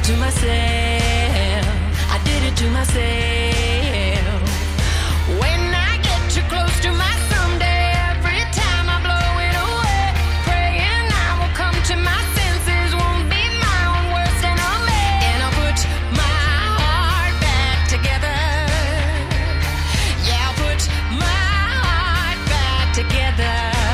to myself. I did it to myself. When I get too close to my someday, every time I blow it away, praying I will come to my senses, won't be my own worst enemy. And I'll put my heart back together. Yeah, I'll put my heart back together.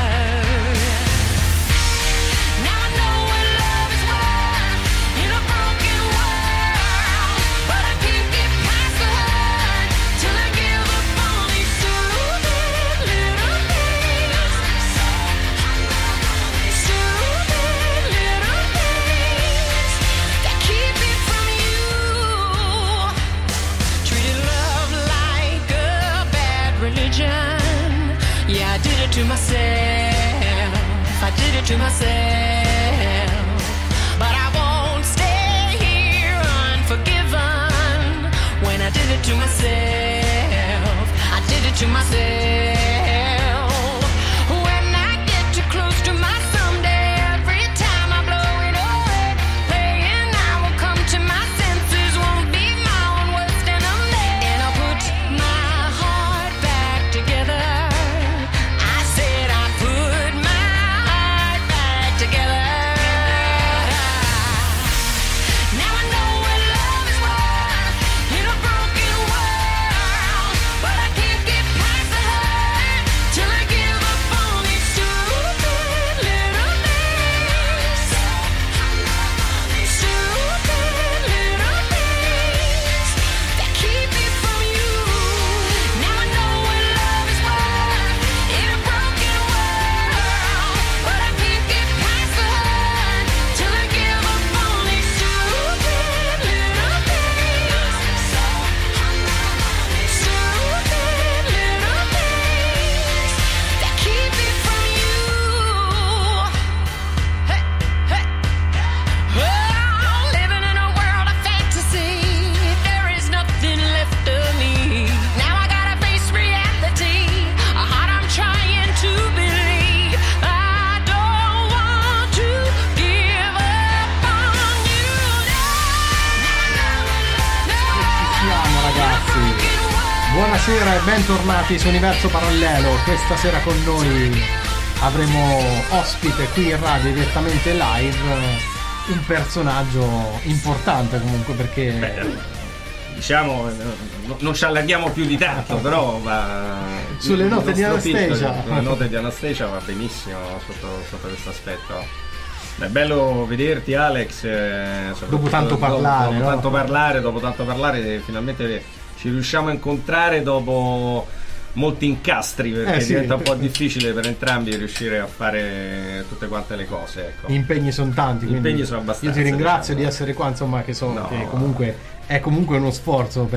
Yeah, I did it to myself. I did it to myself. But I won't stay here unforgiven. When I did it to myself, I did it to myself. When I get too close to my someday, every time I blow it away, praying I will come to my senses, won't be my own worst enemy. And I'll put my heart back together. Buonasera e bentornati su Universo Parallelo. Questa sera con noi avremo ospite qui in radio direttamente live un personaggio importante comunque, perché diciamo non ci allarghiamo più di tanto, però sulle note di Anastasia. Le note di Anastasia va benissimo sotto questo aspetto. È bello vederti, Alex, dopo tanto parlare, dopo tanto parlare finalmente ci riusciamo a incontrare dopo molti incastri, perché diventa un po' difficile per entrambi riuscire a fare tutte quante le cose, ecco. Gli impegni sono tanti, gli impegni sono abbastanza. Io ti ringrazio di essere qua, insomma, che comunque è comunque uno sforzo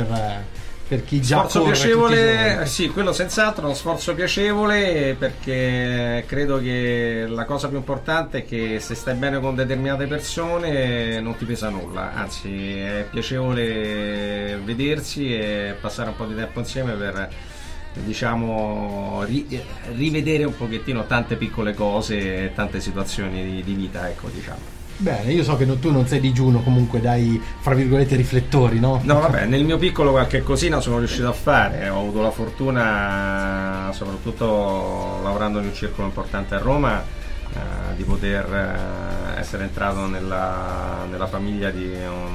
per chi già sforzo corre piacevole, sì, quello senz'altro, uno sforzo piacevole, perché credo che la cosa più importante è che se stai bene con determinate persone non ti pesa nulla, anzi è piacevole vedersi e passare un po' di tempo insieme per, diciamo, rivedere un pochettino tante piccole cose e tante situazioni di vita, ecco, diciamo. Bene, io so che tu non sei digiuno, comunque dai, fra virgolette, riflettori, no? No, vabbè, nel mio piccolo qualche cosina sono riuscito a fare. Ho avuto la fortuna, soprattutto lavorando in un circolo importante a Roma, di poter essere entrato nella famiglia di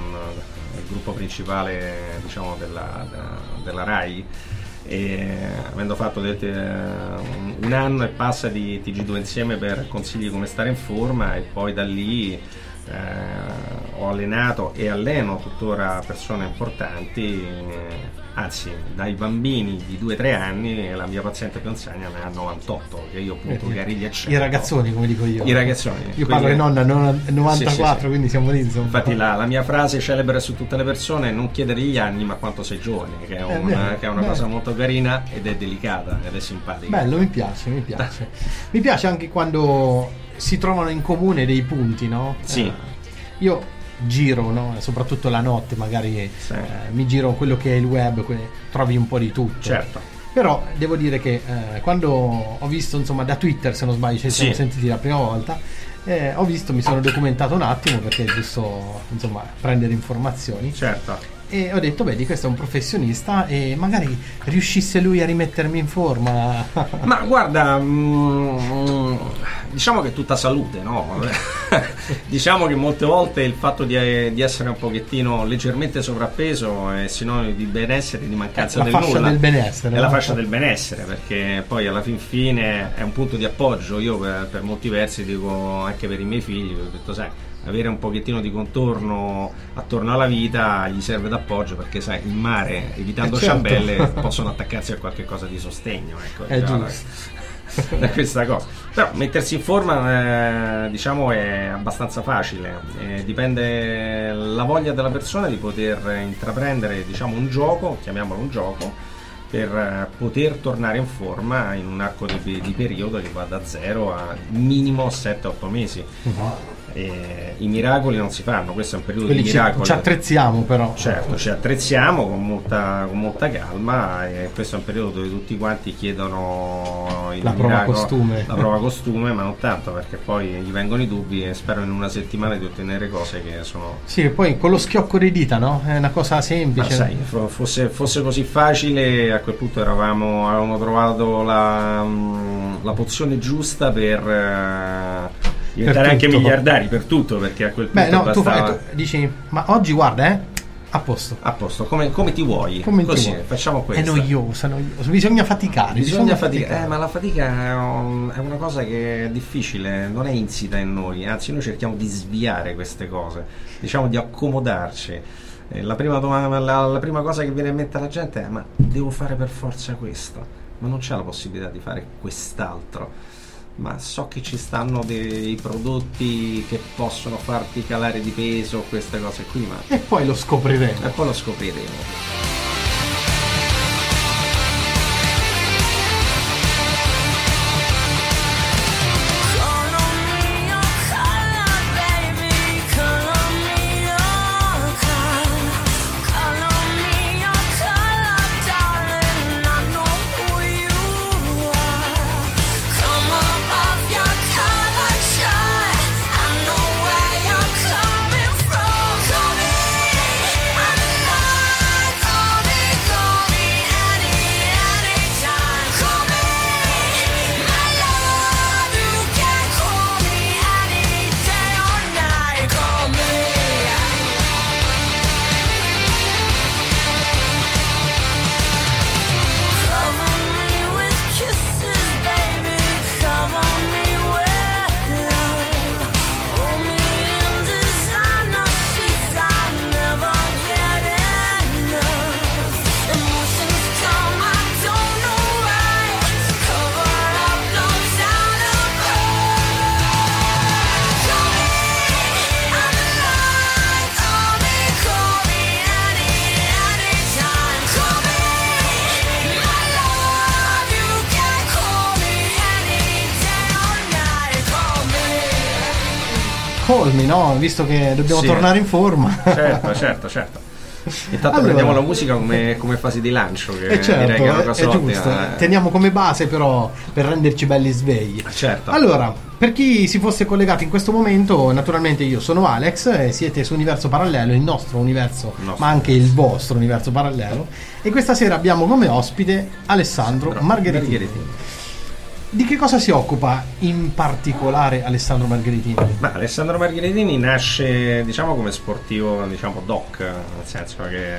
il gruppo principale, diciamo, della RAI, e avendo fatto un anno e passa di TG2 insieme per consigli come stare in forma, e poi da lì ho allenato e alleno tuttora persone importanti, anzi dai bambini di 2-3 anni, la mia paziente più anziana ne ha 98, che io appunto Gariglia i ragazzoni, come dico io. I ragazzoni. Io parlo di nonna 94, sì. Quindi siamo lì, insomma. Infatti la mia frase celebre su tutte le persone è: non chiedere gli anni ma quanto sei giovane, che è una cosa molto carina ed è delicata ed è simpatica. Bello, mi piace. Mi piace anche quando si trovano in comune dei punti, no? Sì. Io giro, no? Soprattutto la notte, magari sì. Mi giro quello che è il web, trovi un po' di tutto. Certo. Però devo dire che quando ho visto, insomma, da Twitter, se non sbaglio, ci siamo sentiti la prima volta, Ho visto, mi sono documentato un attimo perché è giusto, insomma, prendere informazioni. Certo. E ho detto, vedi, questo è un professionista e magari riuscisse lui a rimettermi in forma. Ma guarda, diciamo che è tutta salute, no? Diciamo che molte volte il fatto di essere un pochettino leggermente sovrappeso è sinonimo di benessere, di mancanza del nulla. La fascia del benessere. È no? la fascia del benessere, perché poi alla fin fine è un punto di appoggio. Io per molti versi dico, anche per i miei figli, ho detto, sai, avere un pochettino di contorno attorno alla vita gli serve d'appoggio, perché sai, in mare, evitando ciambelle, possono attaccarsi a qualche cosa di sostegno, ecco, È giusto. da questa cosa. Però mettersi in forma diciamo è abbastanza facile, dipende la voglia della persona di poter intraprendere, diciamo, un gioco, chiamiamolo un gioco, per poter tornare in forma in un arco di periodo che va da 0 a minimo 7-8 mesi. I miracoli non si fanno, questo è un periodo Quelli di miracoli. ci attrezziamo però. Certo, ci attrezziamo con molta calma, e questo è un periodo dove tutti quanti chiedono il La prova miracolo, costume. la prova costume, ma non tanto, perché poi gli vengono i dubbi e sperano in una settimana di ottenere cose che sono... Sì, e poi con lo schiocco di dita, no? È una cosa Ma semplice. sai, fosse così facile, a quel punto avevamo trovato la pozione giusta per diventare anche tutto. miliardari, per tutto, perché a quel punto Beh, no, bastava... tu dici, ma oggi guarda, a posto. A posto, come ti vuoi, Come così ti vuoi. facciamo È questo. noioso, bisogna faticare. Bisogna faticare, ma la fatica è una cosa che è difficile, non è insita in noi, anzi noi cerchiamo di sviare queste cose, diciamo di accomodarci. La prima cosa che viene in mente alla gente è: ma devo fare per forza questo, ma non c'è la possibilità di fare quest'altro. Ma so che ci stanno dei prodotti che possono farti calare di peso, queste cose qui, ma E poi lo scopriremo. e poi lo scopriremo. Colmi, no? Visto che dobbiamo Sì. tornare in forma. Certo. Intanto Allora, prendiamo la musica come fase di lancio, che certo, direi che è una cosa è ottima. giusto. Teniamo come base però per renderci belli svegli. Certo. Allora, per chi si fosse collegato in questo momento, naturalmente io sono Alex e siete su Universo Parallelo, il nostro universo, ma anche il vostro universo parallelo. E questa sera abbiamo come ospite Alessandro Margheritini. Di che cosa si occupa in particolare Alessandro Margheritini? Ma Alessandro Margheritini nasce, diciamo, come sportivo, diciamo, doc, nel senso che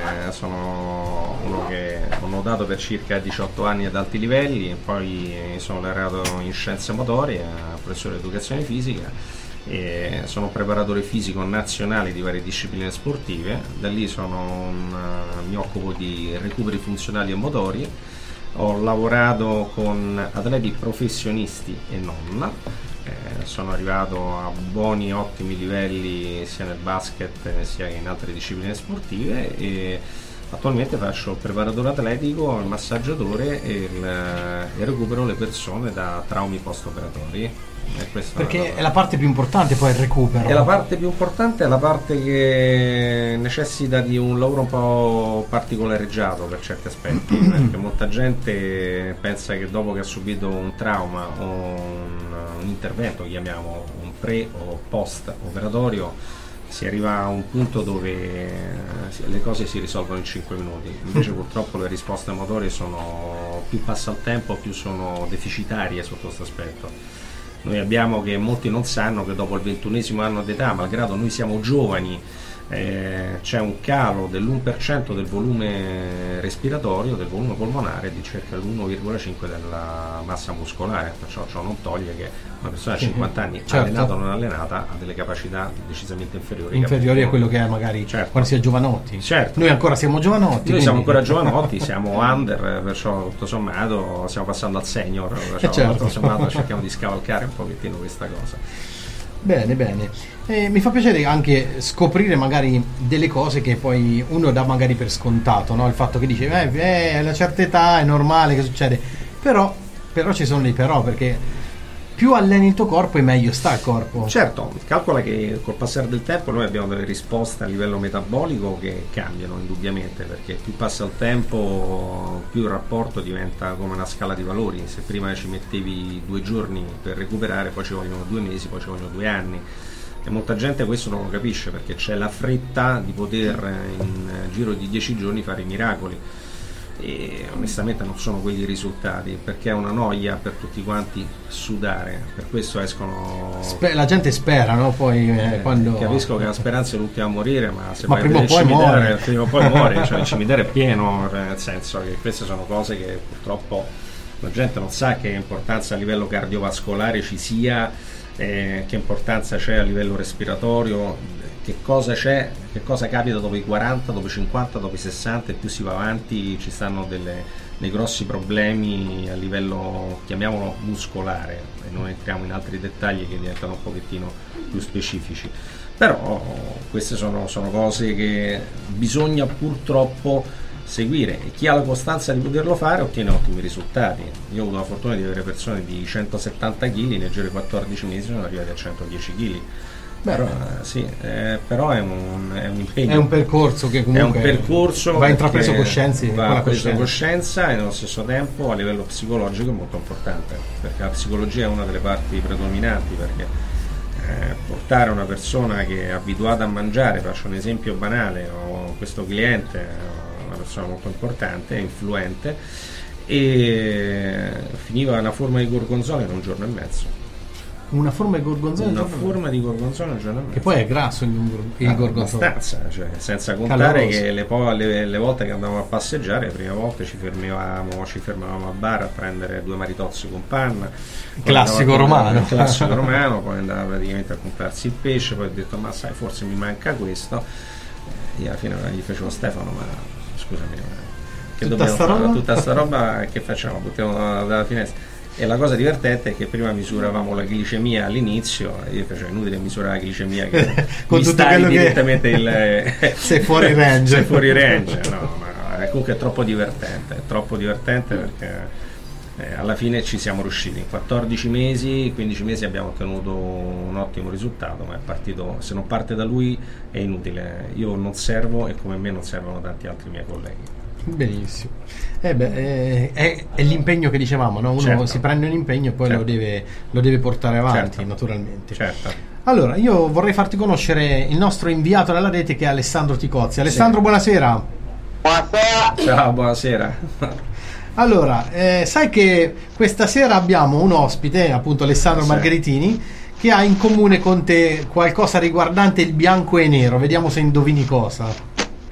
sono uno che ho nuotato per circa 18 anni ad alti livelli, poi sono laureato in scienze motorie, professore di educazione fisica, e sono preparatore fisico nazionale di varie discipline sportive. Da lì mi occupo di recuperi funzionali e motori. Ho lavorato con atleti professionisti e non, sono arrivato a buoni, ottimi livelli sia nel basket sia in altre discipline sportive, e attualmente faccio il preparatore atletico, il massaggiatore e recupero le persone da traumi post-operatori. Perché è la parte più importante poi il recupero. E la parte più importante è la parte che necessita di un lavoro un po' particolareggiato per certi aspetti, perché molta gente pensa che dopo che ha subito un trauma o un un intervento, chiamiamo un pre o post operatorio, si arriva a un punto dove le cose si risolvono in 5 minuti, invece purtroppo le risposte motorie sono, più passa il tempo più sono deficitarie sotto questo aspetto. Noi abbiamo, che molti non sanno, che dopo il 21esimo anno d'età, malgrado noi siamo giovani, c'è un calo dell'1% del volume respiratorio, del volume polmonare, di circa l'1,5% della massa muscolare, perciò ciò non toglie che una persona a 50 anni, allenata o non allenata, ha delle capacità decisamente inferiori a quello che è magari quando si è giovanotti. Certo. Noi ancora siamo giovanotti. Noi siamo ancora giovanotti, siamo under, perciò tutto sommato stiamo passando al senior, perciò tutto sommato cerchiamo di scavalcare un pochettino questa cosa. Bene, bene. Mi fa piacere anche scoprire magari delle cose che poi uno dà magari per scontato, no? Il fatto che dice a una certa età è normale che succede, però ci sono dei però, perché più alleni il tuo corpo e meglio sta il corpo. Certo, calcola che col passare del tempo noi abbiamo delle risposte a livello metabolico che cambiano indubbiamente, perché più passa il tempo più il rapporto diventa come una scala di valori. Se prima ci mettevi 2 giorni per recuperare, poi ci vogliono 2 mesi, poi ci vogliono 2 anni, e molta gente questo non lo capisce, perché c'è la fretta di poter in giro di 10 giorni fare i miracoli, e onestamente non sono quelli i risultati, perché è una noia per tutti quanti sudare, per questo escono la gente spera, no? Poi quando capisco che la speranza è l'ultima a morire, ma se ma vai prima a o vedere poi il cimitero, muore. prima o poi muore, cioè il cimitero è pieno, nel senso che queste sono cose che purtroppo la gente non sa che importanza a livello cardiovascolare ci sia, che importanza c'è a livello respiratorio, che cosa c'è, che cosa capita dopo i 40, dopo i 50, dopo i 60, e più si va avanti ci stanno dei grossi problemi a livello, chiamiamolo, muscolare, e non entriamo in altri dettagli che diventano un pochettino più specifici. Però queste sono cose che bisogna purtroppo seguire, e chi ha la costanza di poterlo fare ottiene ottimi risultati. Io ho avuto la fortuna di avere persone di 170 kg, nel giro di 14 mesi sono arrivati a 110 kg. Però è un impegno. È un percorso che comunque va intrapreso coscienza, e nello stesso tempo a livello psicologico è molto importante, perché la psicologia è una delle parti predominanti, perché portare una persona che è abituata a mangiare, faccio un esempio banale, ho questo cliente, una persona molto importante, influente, e finiva una forma di gorgonzola in un giorno e mezzo. Una forma di gorgonzola? Una forma di gorgonzola un giorno e mezzo. Che poi è grasso il gorgonzola. Abbastanza, cioè, senza contare che le volte che andavamo a passeggiare, le prime volte ci fermavamo a bar a prendere 2 maritozzi con panna. Classico romano. Poi andava praticamente a comprarsi il pesce, poi ho detto ma sai, forse mi manca questo. E alla fine gli facevo: Stefano, ma scusami, che tutta dobbiamo sta fare? roba? Tutta sta roba che facciamo? Buttiamo dalla finestra. E la cosa divertente è che prima misuravamo la glicemia all'inizio, io facevo inutile misurare la glicemia che con mi tutto stavi quello direttamente che sei fuori range. Sei fuori range, no, ma comunque è troppo divertente perché alla fine ci siamo riusciti. In 14 mesi, 15 mesi abbiamo ottenuto un ottimo risultato, ma è partito, se non parte da lui è inutile, io non servo e come me non servono tanti altri miei colleghi. Benissimo. È l'impegno che dicevamo, no? Uno certo. si prende un impegno e poi lo deve portare avanti, certo. naturalmente. Certo. Allora, io vorrei farti conoscere il nostro inviato dalla rete, che è Alessandro Ticozzi. Alessandro, buonasera. Buonasera. Ciao, buonasera. Allora, sai che questa sera abbiamo un ospite, appunto Alessandro Margheritini, che ha in comune con te qualcosa riguardante il bianco e nero. Vediamo se indovini cosa.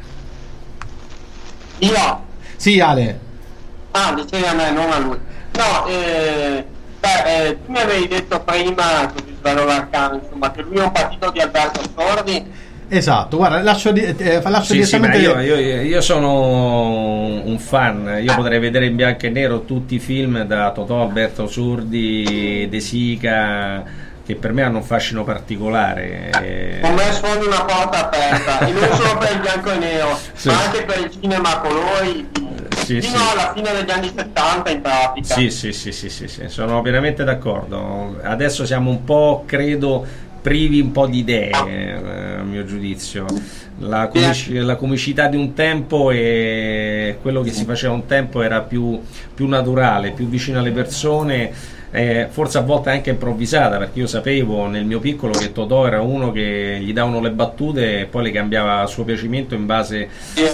Io? Sì, Ale. Dicevi a me, non a lui. No, tu mi avevi detto prima, così svelo l'arcano, insomma, che lui è un partito di Alberto Sordi. Esatto, guarda, lascio direttamente. Io sono un fan, io potrei vedere in bianco e nero tutti i film da Totò, Alberto Sordi, De Sica, che per me hanno un fascino particolare. Con me suoni una porta aperta, e non solo per il bianco e nero, ma anche per il cinema a colori, fino alla fine degli anni 70 in pratica. Sì, sono pienamente d'accordo. Adesso siamo un po', credo, privi un po' di idee, a mio giudizio. La comicità di un tempo e quello che si faceva un tempo era più naturale, più vicino alle persone, forse a volte anche improvvisata, perché io sapevo nel mio piccolo che Totò era uno che gli davano le battute e poi le cambiava a suo piacimento in base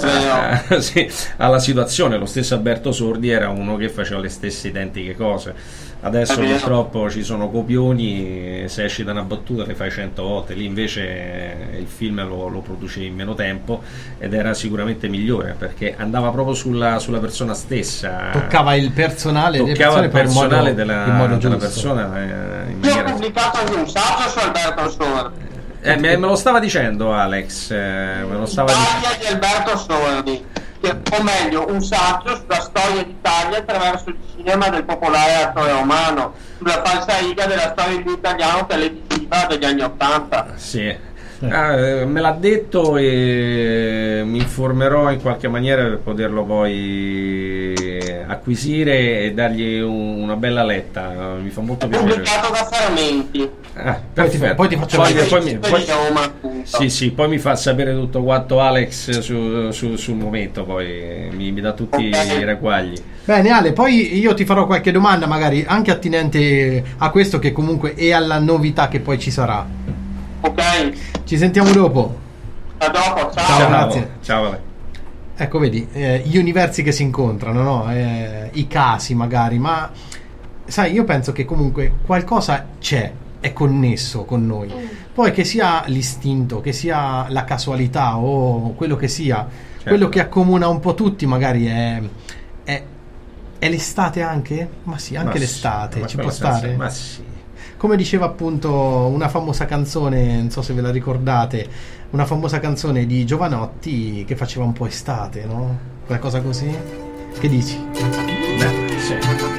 alla situazione. Lo stesso Alberto Sordi era uno che faceva le stesse identiche cose. Adesso purtroppo ci sono copioni, se esci da una battuta le fai 100 volte, lì invece il film lo producevi in meno tempo ed era sicuramente migliore, perché andava proprio sulla persona stessa, toccava il personale della persona in Io ho maniera... pubblicato anche un saggio su Alberto Sordi. me lo stava dicendo Alex, me lo stava Italia di Alberto Sordi, o meglio un saggio sulla storia d'Italia attraverso il cinema del popolare attore romano, sulla falsariga della storia di italiano televisiva degli anni '80. Sì. Me l'ha detto e mi informerò in qualche maniera per poterlo poi acquisire e dargli una bella letta. Mi fa molto piacere. Pubblicato da Fermenti. Perfetto. Poi ti faccio poi mi fa sapere tutto quanto Alex sul momento, poi mi dà tutti i ragguagli. Bene Ale, poi io ti farò qualche domanda magari anche attinente a questo, che comunque è alla novità che poi ci sarà. Ok, Ci sentiamo dopo. a dopo, Ciao, grazie. Ciao Ale. Ecco, vedi, gli universi che si incontrano, no? I casi magari, ma sai, io penso che comunque qualcosa c'è, è connesso con noi. Poi che sia l'istinto, che sia la casualità o quello che sia, quello che accomuna un po' tutti magari è l'estate anche? Ma sì, anche l'estate, ci può stare? Ma sì. Come diceva appunto una famosa canzone, non so se ve la ricordate, una famosa canzone di Giovanotti che faceva un po' estate, no? Qualcosa così? Che dici? Sì.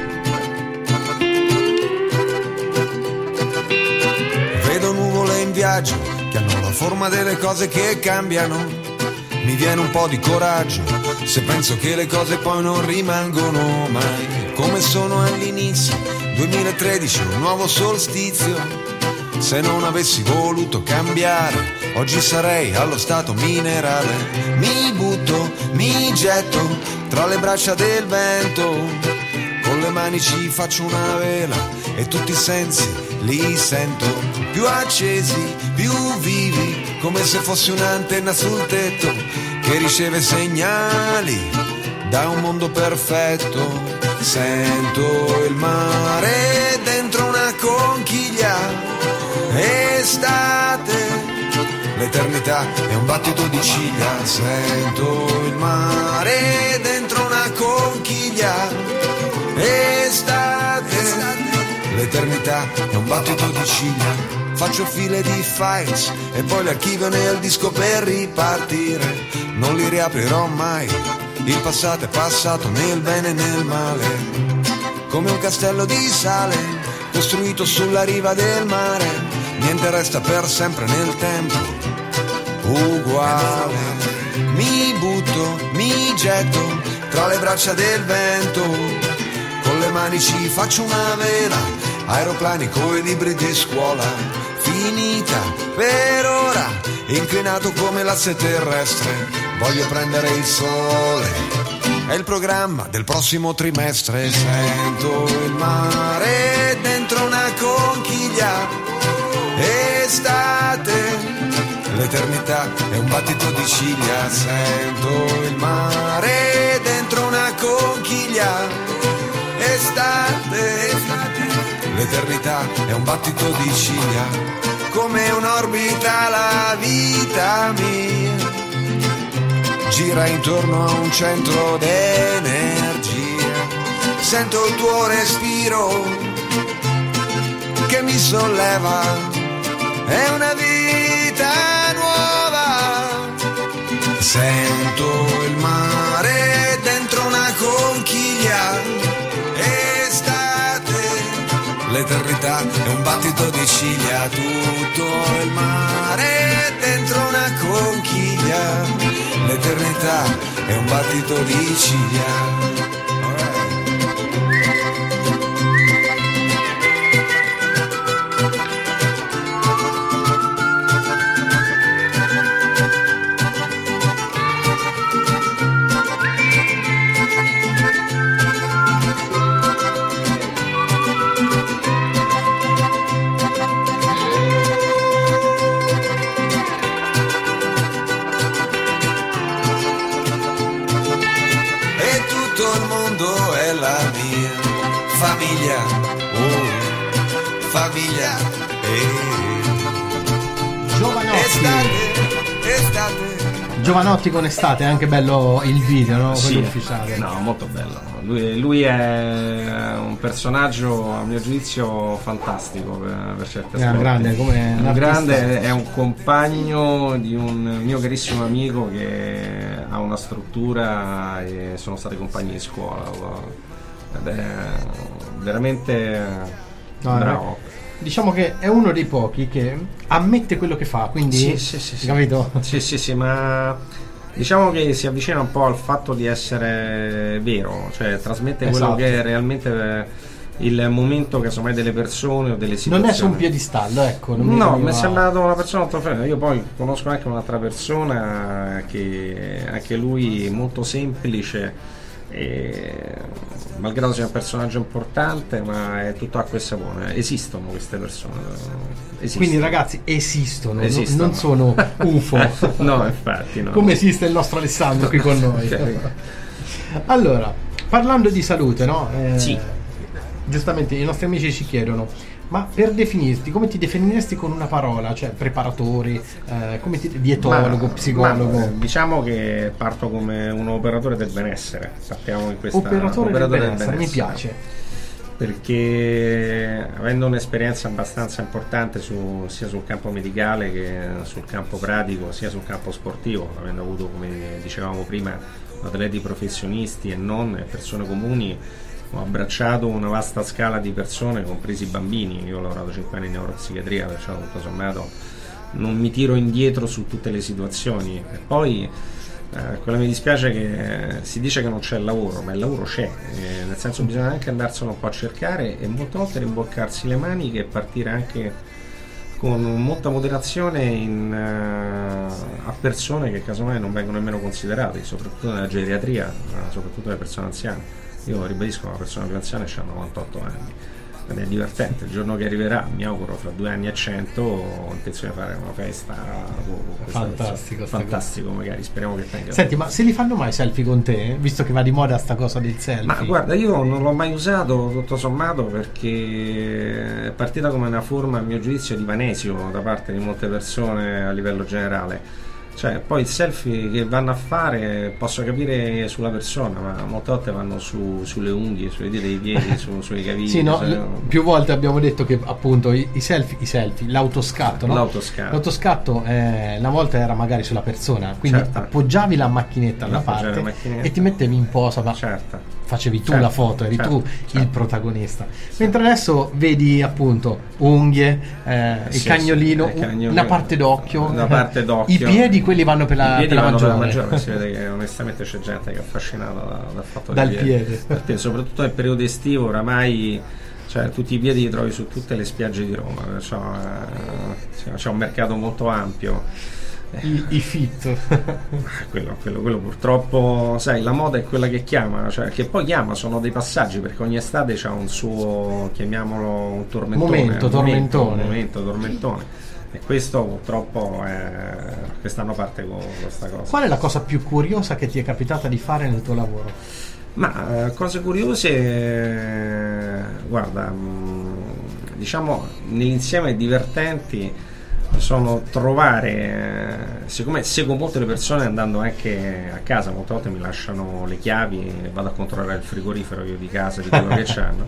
Vedo nuvole in viaggio che hanno la forma delle cose che cambiano. Mi viene un po' di coraggio se penso che le cose poi non rimangono mai come sono all'inizio. 2013, un nuovo solstizio. Se non avessi voluto cambiare, oggi sarei allo stato minerale. Mi butto, mi getto tra le braccia del vento. Con le mani ci faccio una vela e tutti i sensi li sento più accesi, più vivi, come se fossi un'antenna sul tetto che riceve segnali da un mondo perfetto. Sento il mare dentro una conchiglia, estate, l'eternità è un battito di ciglia. Sento il mare dentro una conchiglia, estate, l'eternità è un battito di ciglia. Faccio file di files e poi li archivio nel disco per ripartire. Non li riaprirò mai. Il passato è passato nel bene e nel male, come un castello di sale costruito sulla riva del mare. Niente resta per sempre nel tempo, uguale. Mi butto, mi getto tra le braccia del vento. Con le mani ci faccio una vela, aeroplani coi libri di scuola. Finita per ora, inclinato come l'asse terrestre. Voglio prendere il sole, è il programma del prossimo trimestre. Sento il mare dentro una conchiglia, estate, l'eternità è un battito di ciglia. Sento il mare dentro una conchiglia, estate, l'eternità è un battito di ciglia. Come un'orbita la vita mia gira intorno a un centro d'energia. Sento il tuo respiro che mi solleva, è una vita nuova. Sento il mare dentro una conchiglia, estate, l'eternità è un battito di ciglia. Tutto il mare dentro una conchiglia, l'eternità è un battito di ciglia. famiglia, oh, famiglia, estate. Giovanotti con Estate, è anche bello il video, no? Sì, Quello ufficiale. no, molto bello. Lui è un personaggio, a mio giudizio, fantastico per certi aspetti. Grande, come un grande, è un compagno di un mio carissimo amico che ha una struttura e sono stati compagni di scuola ed è veramente bravo. Diciamo che è uno dei pochi che ammette quello che fa, quindi sì. capito? Sì, ma diciamo che si avvicina un po' al fatto di essere vero, cioè trasmette quello che è realmente il momento casomai delle persone o delle situazioni. Non è su un piedistallo, ecco. No, mi è sembrato una persona molto fredda. Io poi conosco anche un'altra persona che anche lui molto semplice, e malgrado sia un personaggio importante, ma è tutto acqua e sapone. Esistono queste persone, esistono. Quindi ragazzi esistono. Non sono UFO. No, infatti no. Come esiste il nostro Alessandro qui con noi. Okay. Allora, parlando di salute, no? Sì. Giustamente i nostri amici ci chiedono: ma per definirti, come ti definiresti con una parola? Cioè preparatori, dietologo, psicologo? Diciamo che parto come un operatore del benessere. Partiamo in questa operatore del benessere, mi piace. Perché avendo un'esperienza abbastanza importante sia sul campo medicale che sul campo pratico, sia sul campo sportivo, avendo avuto, come dicevamo prima, atleti professionisti e non, persone comuni, ho abbracciato una vasta scala di persone, compresi i bambini. Io ho lavorato 5 anni in neuropsichiatria, perciò tutto sommato non mi tiro indietro su tutte le situazioni. E poi quello mi dispiace che si dice che non c'è lavoro, ma il lavoro c'è, nel senso bisogna anche andarselo un po' a cercare e molte volte rimboccarsi le maniche e partire anche con molta moderazione a persone che casomai non vengono nemmeno considerate, soprattutto nella geriatria, soprattutto le persone anziane. Io ribadisco, una persona più anziana ha 98 anni ed è divertente. Il giorno che arriverà, mi auguro fra 2 anni e 100, ho intenzione di fare una festa fantastico, magari speriamo che tenga. Senti, ma se li fanno mai selfie con te, visto che va di moda sta cosa del selfie? Ma guarda, io non l'ho mai usato tutto sommato, perché è partita come una forma, a mio giudizio, di vanesio da parte di molte persone a livello generale. Cioè, poi il selfie che vanno a fare posso capire sulla persona, ma molte volte vanno sulle unghie, sulle dita dei piedi, sui cavigli. Sì, no, più volte abbiamo detto che appunto i selfie, l'autoscatto, no? L'autoscatto una volta era magari sulla persona, quindi appoggiavi la macchinetta alla parte e ti mettevi in posa, ma facevi tu la foto, eri tu il protagonista. Mentre adesso vedi appunto unghie, il cagnolino, una parte d'occhio, i piedi, quelli vanno per la maggiore. Si vede che onestamente c'è gente che è affascinata dal fatto dal piede. Perché soprattutto nel periodo estivo oramai, cioè, tutti i piedi li trovi su tutte le spiagge di Roma, c'è un mercato molto ampio. I fit. quello purtroppo, sai, la moda è quella che chiama, cioè che poi chiama, sono dei passaggi, perché ogni estate c'ha un suo, chiamiamolo, un tormentone, e questo purtroppo quest'anno parte con questa cosa. Qual è la cosa più curiosa che ti è capitata di fare nel tuo lavoro? Ma cose curiose, guarda, diciamo nell'insieme divertenti sono trovare, siccome seguo molte le persone andando anche a casa, molte volte mi lasciano le chiavi e vado a controllare il frigorifero io di casa, di quello che c'hanno,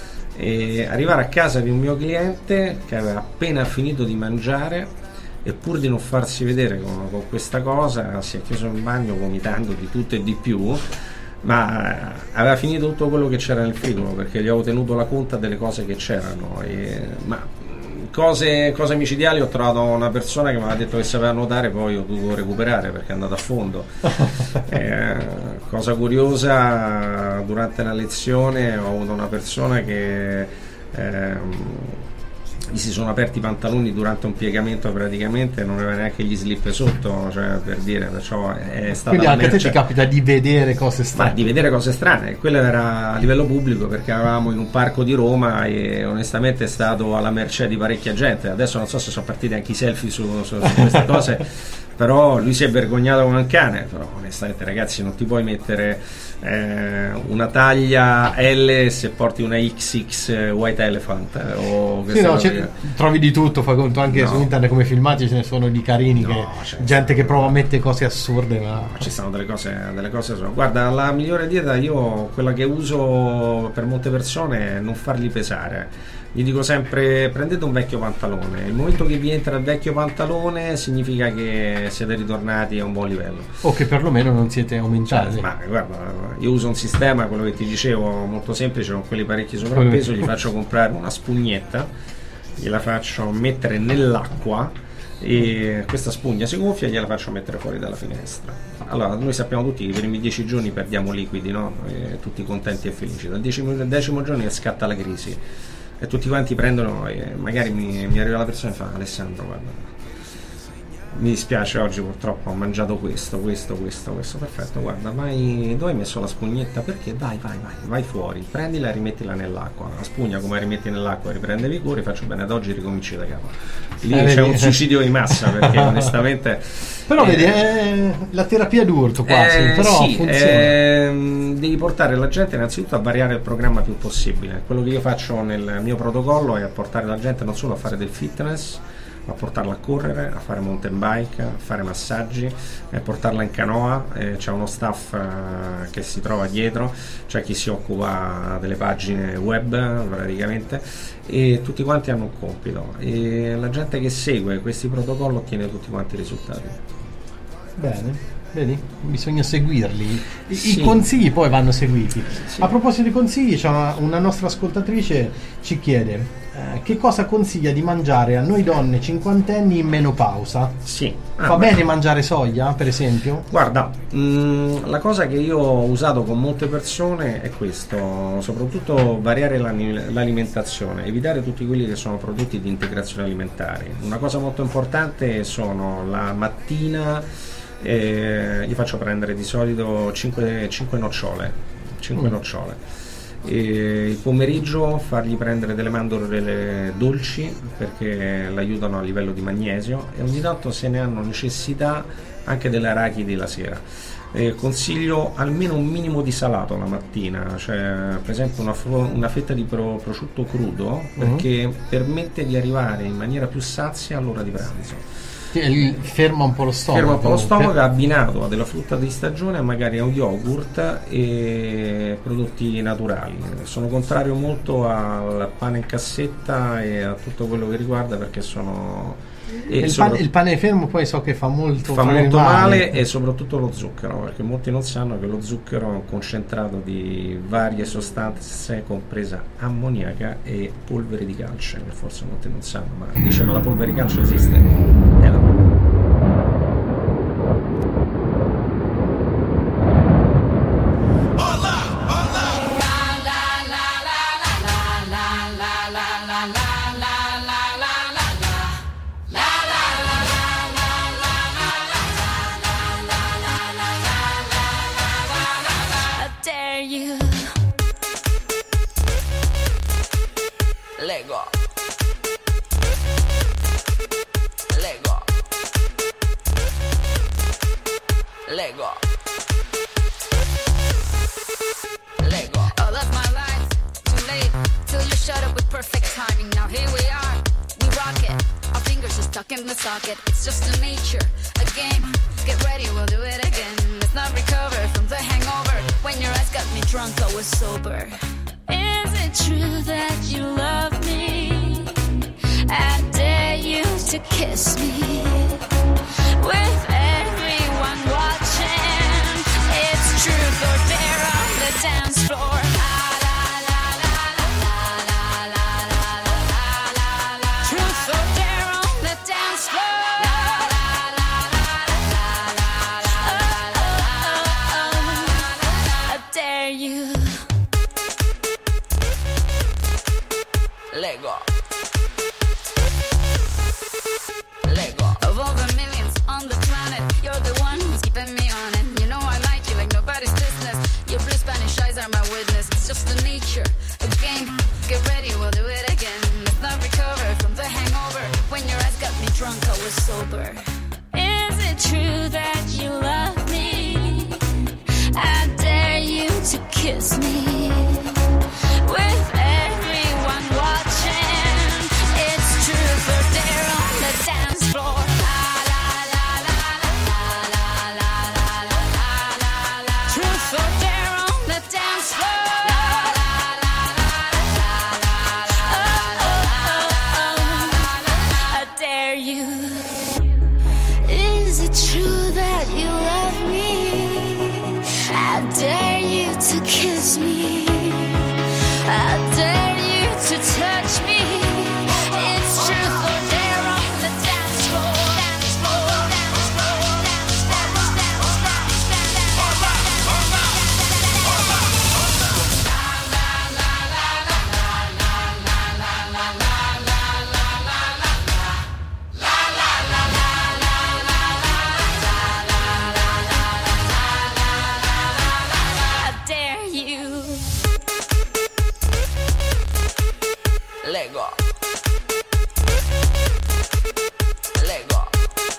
e arrivare a casa di un mio cliente che aveva appena finito di mangiare e pur di non farsi vedere con questa cosa si è chiuso in bagno vomitando di tutto e di più, ma aveva finito tutto quello che c'era nel frigo, perché gli avevo tenuto la conta delle cose che c'erano. Ma cose micidiali, ho trovato una persona che mi aveva detto che sapeva nuotare, poi ho dovuto recuperare perché è andata a fondo. Cosa curiosa, durante la lezione ho avuto una persona che gli si sono aperti i pantaloni durante un piegamento, praticamente non aveva neanche gli slip sotto, cioè, per dire, perciò è stata. Quindi anche a te ti capita di vedere cose strane? Ma di vedere cose strane, quello era a livello pubblico, perché eravamo in un parco di Roma e onestamente è stato alla mercé di parecchia gente. Adesso non so se sono partiti anche i selfie su queste cose, però lui si è vergognato come un cane. Però onestamente ragazzi, non ti puoi mettere una taglia L se porti una XX White Elephant o sì, no, trovi di tutto, fai conto anche no. Su internet come filmati ce ne sono di carini, No, gente che prova a mettere cose assurde, ma ci stanno delle cose guarda, la migliore dieta, io quella che uso per molte persone, è non farli pesare. Gli dico sempre: prendete un vecchio pantalone, il momento che vi entra il vecchio pantalone significa che siete ritornati a un buon livello, o che perlomeno non siete aumentati. ma guarda, io uso un sistema, quello che ti dicevo, molto semplice. Con quelli parecchi sovrappeso gli faccio comprare una spugnetta, gliela faccio mettere nell'acqua e questa spugna si gonfia e gliela faccio mettere fuori dalla finestra. Allora, noi sappiamo tutti che i primi 10 giorni perdiamo liquidi, no? E tutti contenti e felici. Dal 10° giorno scatta la crisi e tutti quanti prendono, e magari mi arriva la persona e fa: Alessandro, guarda, mi dispiace, oggi purtroppo ho mangiato questo, perfetto, guarda, vai, dove hai messo la spugnetta? Perché? Vai fuori, prendila e rimettila nell'acqua. La spugna, come rimetti nell'acqua, riprende vigore. Faccio: bene, ad oggi ricominci da capo. Lì c'è un suicidio di massa, perché onestamente però vedi, è la terapia d'urto quasi, però sì, funziona. Devi portare la gente innanzitutto a variare il programma più possibile. Quello che io faccio nel mio protocollo è portare la gente non solo a fare del fitness, a portarla a correre, a fare mountain bike, a fare massaggi, a portarla in canoa. C'è uno staff che si trova dietro, c'è chi si occupa delle pagine web praticamente, e tutti quanti hanno un compito, e la gente che segue questi protocolli ottiene tutti quanti i risultati. Bene. Vedi? Bisogna seguirli. Sì. I consigli poi vanno seguiti. Sì. A proposito di consigli, c'è una nostra ascoltatrice ci chiede che cosa consiglia di mangiare a noi donne cinquantenni in menopausa. Sì. Fa bene mangiare soia, per esempio? Guarda, la cosa che io ho usato con molte persone è questo: soprattutto variare l'alimentazione, evitare tutti quelli che sono prodotti di integrazione alimentare. Una cosa molto importante sono la mattina. Gli faccio prendere di solito 5 nocciole, e il pomeriggio fargli prendere delle mandorle dolci, perché l'aiutano a livello di magnesio, e ogni tanto, se ne hanno necessità, anche delle arachidi la sera. Consiglio almeno un minimo di salato la mattina, cioè per esempio una fetta di prosciutto crudo, perché permette di arrivare in maniera più sazia all'ora di pranzo. Ferma un po' lo stomaco. Abbinato a della frutta di stagione, magari a un yogurt e prodotti naturali. Sono contrario molto al pane in cassetta e a tutto quello che riguarda, perché sono... il pane fermo poi so che fa molto male, e soprattutto lo zucchero, perché molti non sanno che lo zucchero è un concentrato di varie sostanze, compresa ammoniaca e polvere di calce, che forse molti non sanno, ma dicendo la polvere di calce esiste. It's just a nature, a game. Get ready, we'll do it again. Let's not recover from the hangover. When your eyes got me drunk, I was sober. Is it true that you love me? I dare you to kiss me. With everyone watching, it's truth or dare on the dance floor. Truth or dare on the dance floor. Lego. Of all the millions on the planet, you're the one who's keeping me on it. You know I like you like nobody's business. Your blue Spanish eyes are my witness. It's just the nature, a game. Get ready, we'll do it again. Let's not recover from the hangover. When your eyes got me drunk, I was sober. Is it it true that you love me? I dare you to kiss me. With everyone watching, it's truth or dare on the dance floor. Truth or dare on the dance floor. I dare you. Is it true that you love me? I dare you to kiss me. I dare you to touch me. It's truth or dare on the dance floor. Dance floor, dance floor, dance, dance, dance, dance, I dare you. Lego. Lego.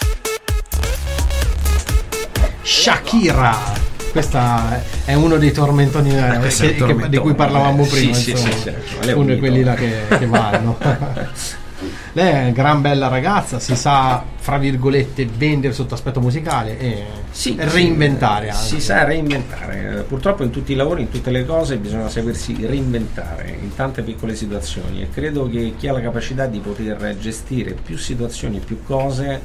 Shakira, questa è uno dei tormentoni questo è il tormentone, di cui parlavamo prima, sì, insomma. sì, lei è uno di un quelli mito. là che vanno. Lei è una gran bella ragazza, si sa fra virgolette vendere sotto aspetto musicale e reinventare anche. Si sa reinventare. Purtroppo in tutti i lavori, in tutte le cose bisogna sapersi reinventare in tante piccole situazioni, e credo che chi ha la capacità di poter gestire più situazioni, più cose,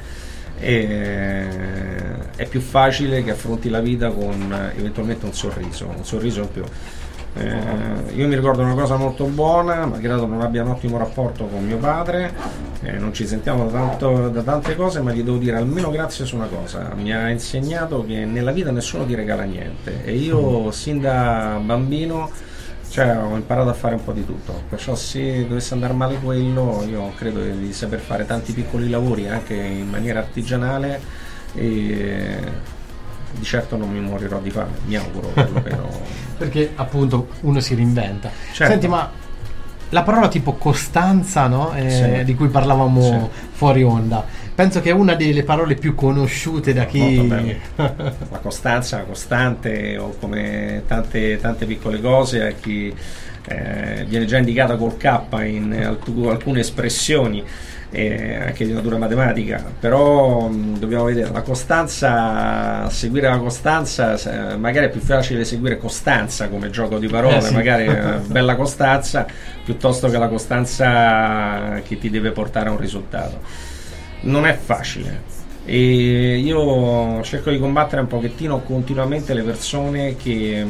è più facile che affronti la vita con eventualmente un sorriso in più. Io mi ricordo una cosa molto buona, malgrado non abbia un ottimo rapporto con mio padre, non ci sentiamo da tante cose, ma gli devo dire almeno grazie su una cosa: mi ha insegnato che nella vita nessuno ti regala niente, e io sin da bambino ho imparato a fare un po' di tutto, perciò se dovesse andare male quello, io credo di saper fare tanti piccoli lavori anche in maniera artigianale, e di certo non mi morirò di fame, mi auguro perlomeno. Perché appunto uno si reinventa. Certo. Senti, ma la parola tipo costanza, no? Sì. Di cui parlavamo Sì. fuori onda, penso che è una delle parole più conosciute da chi La costanza, la costante, o come tante piccole cose, a chi viene già indicata col K in alcune espressioni, anche di natura matematica, però dobbiamo vedere la costanza, seguire la costanza, magari è più facile seguire costanza come gioco di parole, sì. magari bella costanza, piuttosto che la costanza che ti deve portare a un risultato. Non è facile, e io cerco di combattere un pochettino continuamente le persone che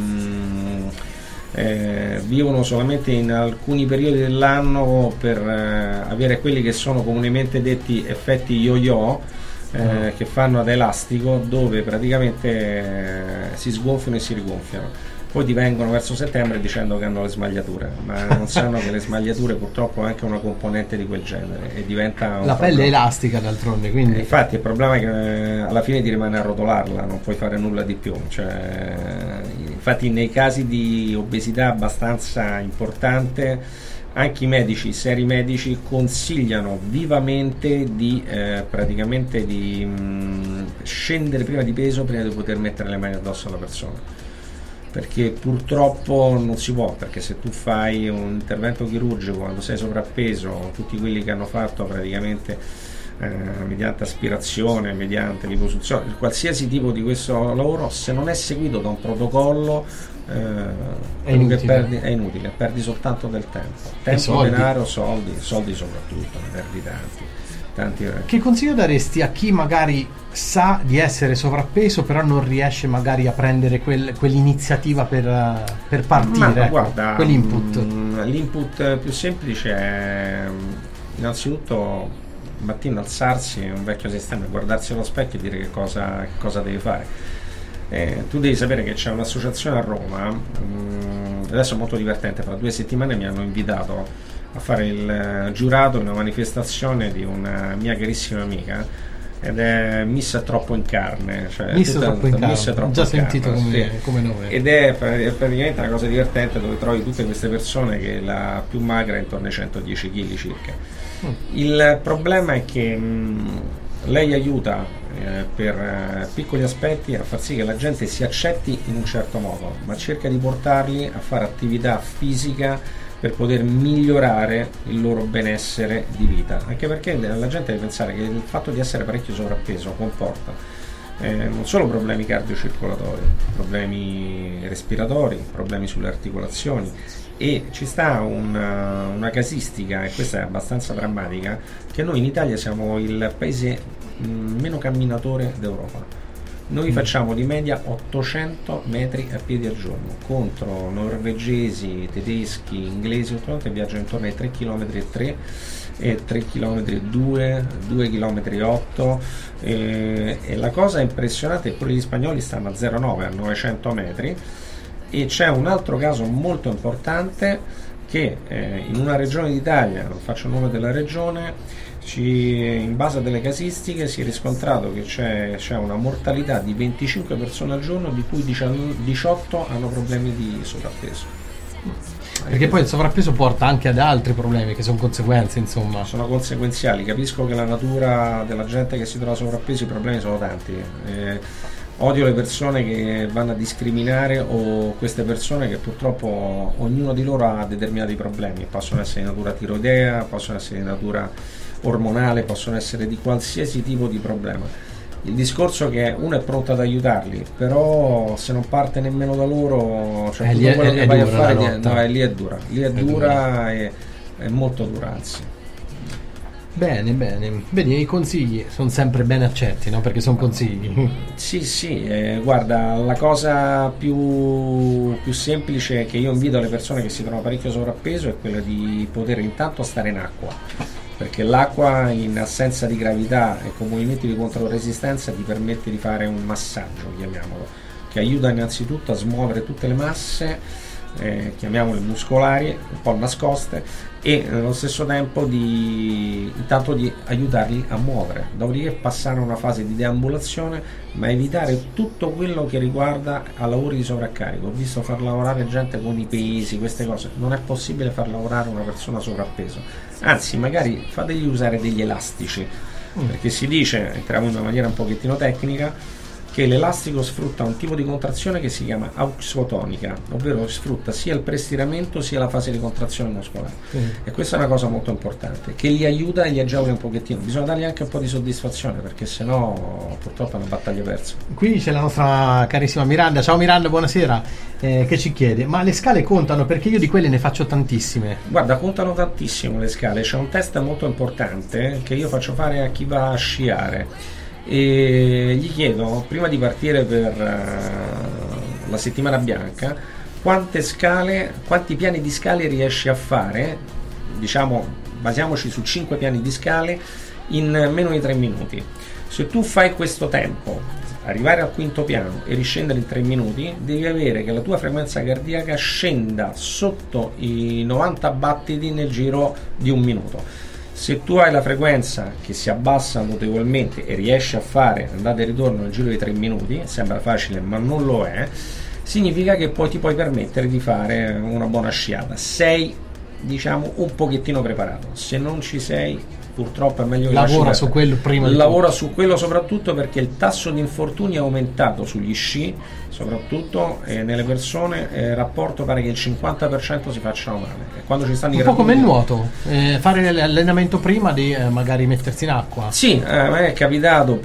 vivono solamente in alcuni periodi dell'anno per avere quelli che sono comunemente detti effetti yo-yo, che fanno ad elastico, dove praticamente si sgonfiano e si rigonfiano, poi divengono verso settembre dicendo che hanno le smagliature, ma non sanno che le smagliature purtroppo è anche una componente di quel genere, e diventa la pelle è elastica d'altronde, quindi infatti il problema è che alla fine ti rimane a rotolarla, non puoi fare nulla di più, infatti nei casi di obesità abbastanza importante anche i medici, i seri medici, consigliano vivamente di praticamente di scendere prima di peso prima di poter mettere le mani addosso alla persona, perché purtroppo non si può, perché se tu fai un intervento chirurgico quando sei sovrappeso, tutti quelli che hanno fatto praticamente mediante aspirazione, mediante liposuzione, qualsiasi tipo di questo lavoro, se non è seguito da un protocollo, è inutile. È inutile, perdi soltanto del tempo, soldi. denaro, soldi soprattutto, ne perdi tanti. Che consiglio daresti a chi magari sa di essere sovrappeso però non riesce magari a prendere quell'iniziativa per partire, guarda, quell'input? L'input più semplice è innanzitutto mattino alzarsi, un vecchio sistema, guardarsi allo specchio e dire che cosa devi fare. Tu devi sapere che c'è un'associazione a Roma, adesso è molto divertente, fra 2 settimane mi hanno invitato a fare il giurato in una manifestazione di una mia carissima amica, ed è Miss Troppo in Carne, Miss Troppo in Carne, già sentito come nome, ed è praticamente una cosa divertente, dove trovi tutte queste persone che la più magra è intorno ai 110 kg circa. Il problema è che lei aiuta per piccoli aspetti a far sì che la gente si accetti in un certo modo, ma cerca di portarli a fare attività fisica per poter migliorare il loro benessere di vita, anche perché la gente deve pensare che il fatto di essere parecchio sovrappeso comporta non solo problemi cardiocircolatori, problemi respiratori, problemi sulle articolazioni, e ci sta una casistica, e questa è abbastanza drammatica, che noi in Italia siamo il paese meno camminatore d'Europa. Noi facciamo di media 800 metri a piedi al giorno contro norvegesi, tedeschi, inglesi, che viaggiano intorno ai 3 km e 3 e 3 km e 2 km e 8, e la cosa impressionante è che pure gli spagnoli stanno a 0,9 a 900 metri. E c'è un altro caso molto importante che in una regione d'Italia, non faccio il nome della regione, in base a delle casistiche si è riscontrato che c'è una mortalità di 25 persone al giorno, di cui 18 hanno problemi di sovrappeso. Perché poi il sovrappeso porta anche ad altri problemi che sono conseguenze, insomma. Sono conseguenziali. Capisco che la natura della gente che si trova sovrappeso, i problemi sono tanti. Odio le persone che vanno a discriminare, o queste persone che purtroppo ognuno di loro ha determinati problemi, possono essere di natura tiroidea, possono essere di natura ormonale, possono essere di qualsiasi tipo di problema. Il discorso è che uno è pronto ad aiutarli, però se non parte nemmeno da loro, cioè tutto quello che vai a fare lì è dura, è molto dura, anzi. Bene, vedi, i consigli sono sempre ben accetti, no? Perché sono consigli. Sì, guarda, la cosa più semplice che io invito alle persone che si trovano parecchio sovrappeso è quella di poter intanto stare in acqua, perché l'acqua in assenza di gravità e con movimenti di controresistenza ti permette di fare un massaggio, chiamiamolo, che aiuta innanzitutto a smuovere tutte le masse, chiamiamole muscolari, un po' nascoste, e nello stesso tempo intanto di aiutarli a muovere, dopodiché passare a una fase di deambulazione, ma evitare tutto quello che riguarda a lavori di sovraccarico. Ho visto far lavorare gente con i pesi, queste cose, non è possibile far lavorare una persona sovrappeso, anzi magari fategli usare degli elastici, perché si dice, entriamo in una maniera un pochettino tecnica, che l'elastico sfrutta un tipo di contrazione che si chiama auxotonica, ovvero sfrutta sia il prestiramento sia la fase di contrazione muscolare. E questa è una cosa molto importante, che li aiuta e li agevola un pochettino. Bisogna dargli anche un po' di soddisfazione, perché sennò purtroppo è una battaglia persa. Qui c'è la nostra carissima Miranda. Ciao Miranda, buonasera, che ci chiede: ma le scale contano? Perché io di quelle ne faccio tantissime. Guarda, contano tantissimo le scale. C'è un test molto importante che io faccio fare a chi va a sciare, e gli chiedo, prima di partire per la settimana bianca, quanti piani di scale riesci a fare, diciamo, basiamoci su 5 piani di scale in meno di 3 minuti. Se tu fai questo tempo, arrivare al quinto piano e riscendere in 3 minuti, devi avere che la tua frequenza cardiaca scenda sotto i 90 battiti nel giro di 1 minuto. Se tu hai la frequenza che si abbassa notevolmente e riesci a fare andata e ritorno nel giro di 3 minuti, sembra facile ma non lo è, significa che poi ti puoi permettere di fare una buona sciata. Sei, diciamo, un pochettino preparato. Se non ci sei, purtroppo è meglio che lavora su quello prima di lavora tutto. Su quello soprattutto, perché il tasso di infortuni è aumentato sugli sci, soprattutto nelle persone, rapporto pare che il 50% si facciano male. E quando ci stanno un po' come il nuoto, fare l'allenamento prima di magari mettersi in acqua. Sì, a me è capitato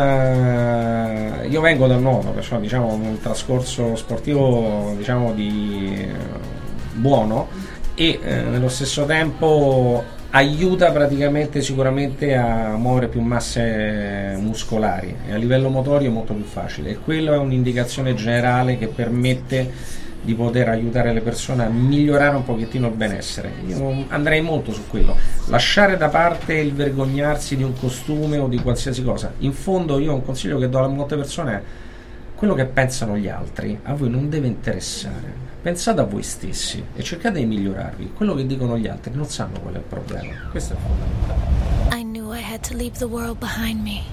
prima. Io vengo dal nuoto, perciò diciamo un trascorso sportivo, diciamo, di buono, e nello stesso tempo aiuta praticamente sicuramente a muovere più masse muscolari, e a livello motorio è molto più facile, e quello è un'indicazione generale che permette di poter aiutare le persone a migliorare un pochettino il benessere. Io andrei molto su quello, lasciare da parte il vergognarsi di un costume o di qualsiasi cosa. In fondo io un consiglio che do a molte persone è: quello che pensano gli altri a voi non deve interessare. Pensate a voi stessi e cercate di migliorarvi. Quello che dicono gli altri non sanno qual è il problema. Questo è fondamentale. I knew I had to leave the world behind me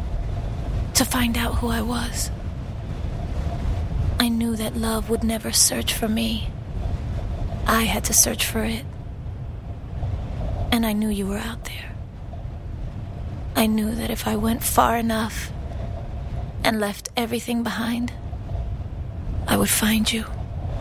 to find out who I was. I knew that love would never search for me. I had to search for it. And I knew you were out there. I knew that if I went far enough and left everything behind, I would find you.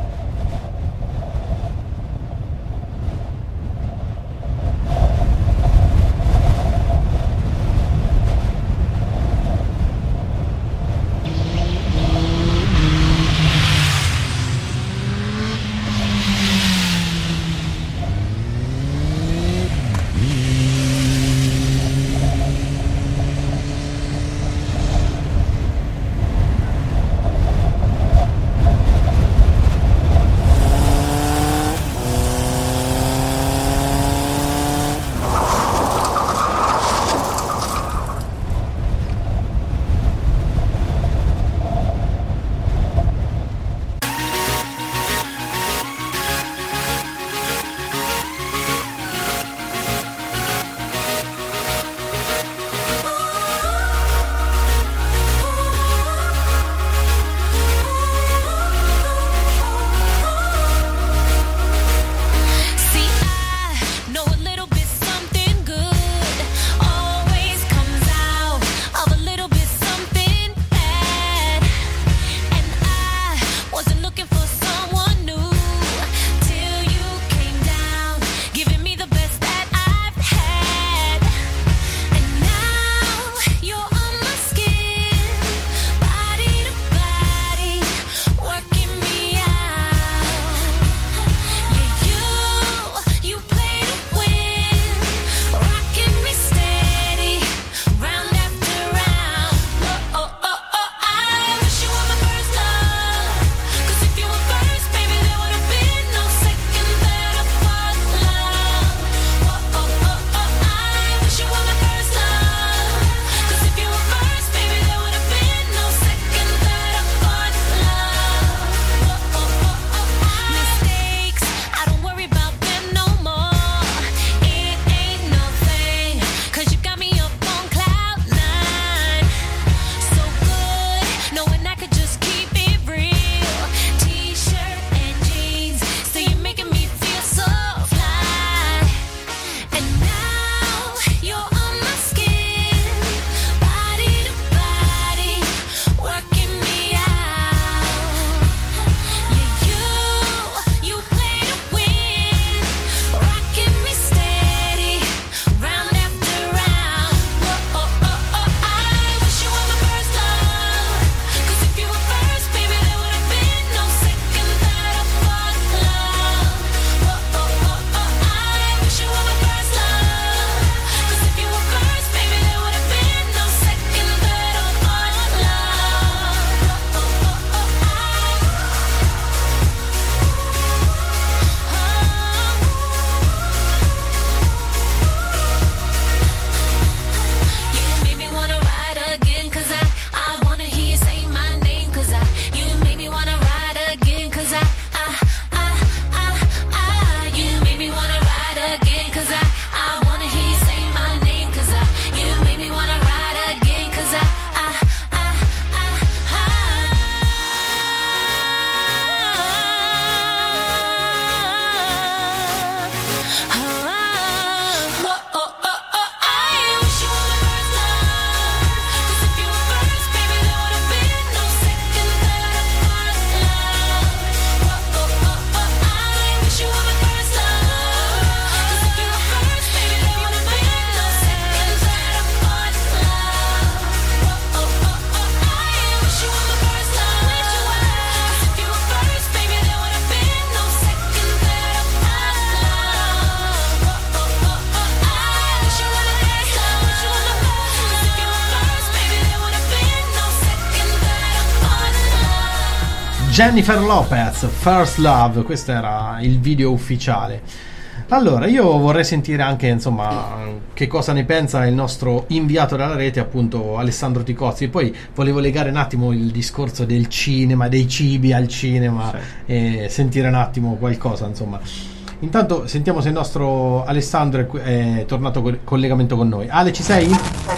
Jennifer Lopez, First Love, questo era il video ufficiale. Allora, io vorrei sentire anche, insomma, che cosa ne pensa il nostro inviato dalla rete, appunto Alessandro Ticozzi. E poi volevo legare un attimo il discorso del cinema, dei cibi al cinema, sì, e sentire un attimo qualcosa, insomma. Intanto sentiamo se il nostro Alessandro è tornato in collegamento con noi. Ale, ci sei?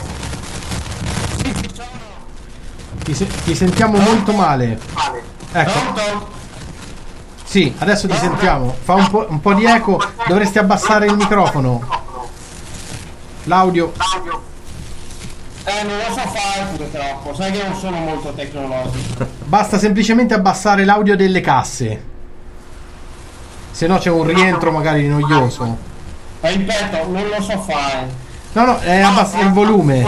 Ti sentiamo molto male. Ecco. Sì, adesso ti sentiamo. Fa un po' di eco. Dovresti abbassare il microfono. L'audio. Non lo so fare purtroppo, sai che non sono molto tecnologico. Basta semplicemente abbassare l'audio delle casse. Se no c'è un rientro magari noioso. Ripeto, non lo so fare. No, abbassa il volume.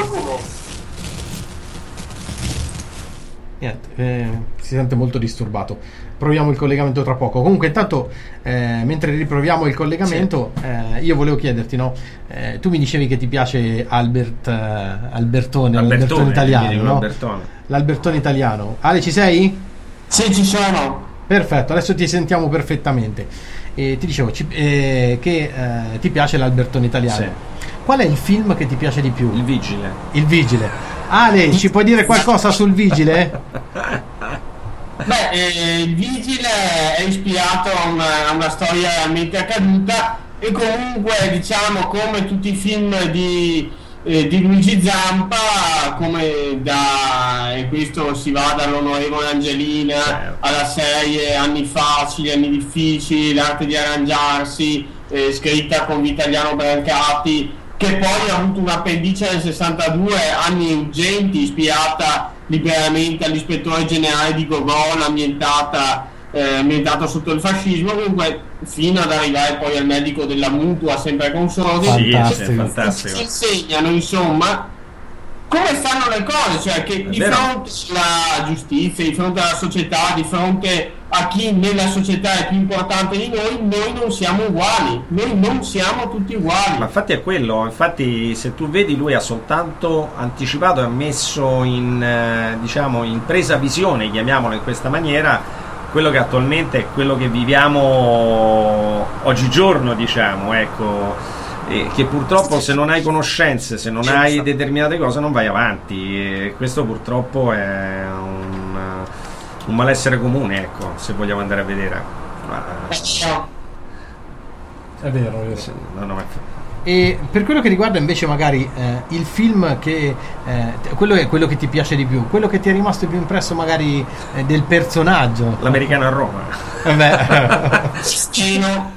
Niente, si sente molto disturbato. Proviamo il collegamento tra poco. Comunque intanto mentre riproviamo il collegamento, io volevo chiederti, no? Tu mi dicevi che ti piace Albertone italiano, no? L'Albertone italiano. Ale, ci sei? Sì, ci sono. Perfetto, adesso ti sentiamo perfettamente. E ti dicevo che ti piace l'Albertone italiano. Sì. Qual è il film che ti piace di più? Il Vigile. Il Vigile. Ale, ci puoi dire qualcosa sul Vigile? Il Vigile è ispirato a una storia realmente accaduta e comunque diciamo come tutti i film di Luigi Zampa, come e questo si va dall'Onorevole Angelina alla serie Anni facili, anni difficili, l'arte di arrangiarsi, scritta con Vitaliano Brancati, che poi ha avuto un'appendice nel 62, Anni urgenti, ispirata liberamente all'ispettore generale di Gogol, ambientato sotto il fascismo, comunque fino ad arrivare poi al medico della mutua, sempre con Sordi. Fantastico. Si insegnano insomma come stanno le cose, cioè che di fronte alla giustizia, di fronte alla società, di fronte a chi nella società è più importante di noi non siamo uguali, noi non siamo tutti uguali. Ma infatti è quello, infatti se tu vedi lui ha soltanto anticipato e ha messo in presa visione, chiamiamolo in questa maniera, quello che attualmente è quello che viviamo oggigiorno, diciamo, ecco. Che purtroppo se non hai conoscenze, se non hai determinate cose non vai avanti, e questo purtroppo è un malessere comune, ecco, se vogliamo andare a vedere. È vero. E per quello che riguarda invece magari il film che quello è quello che ti piace di più, quello che ti è rimasto più impresso magari del personaggio. L'Americano a Roma. Steno.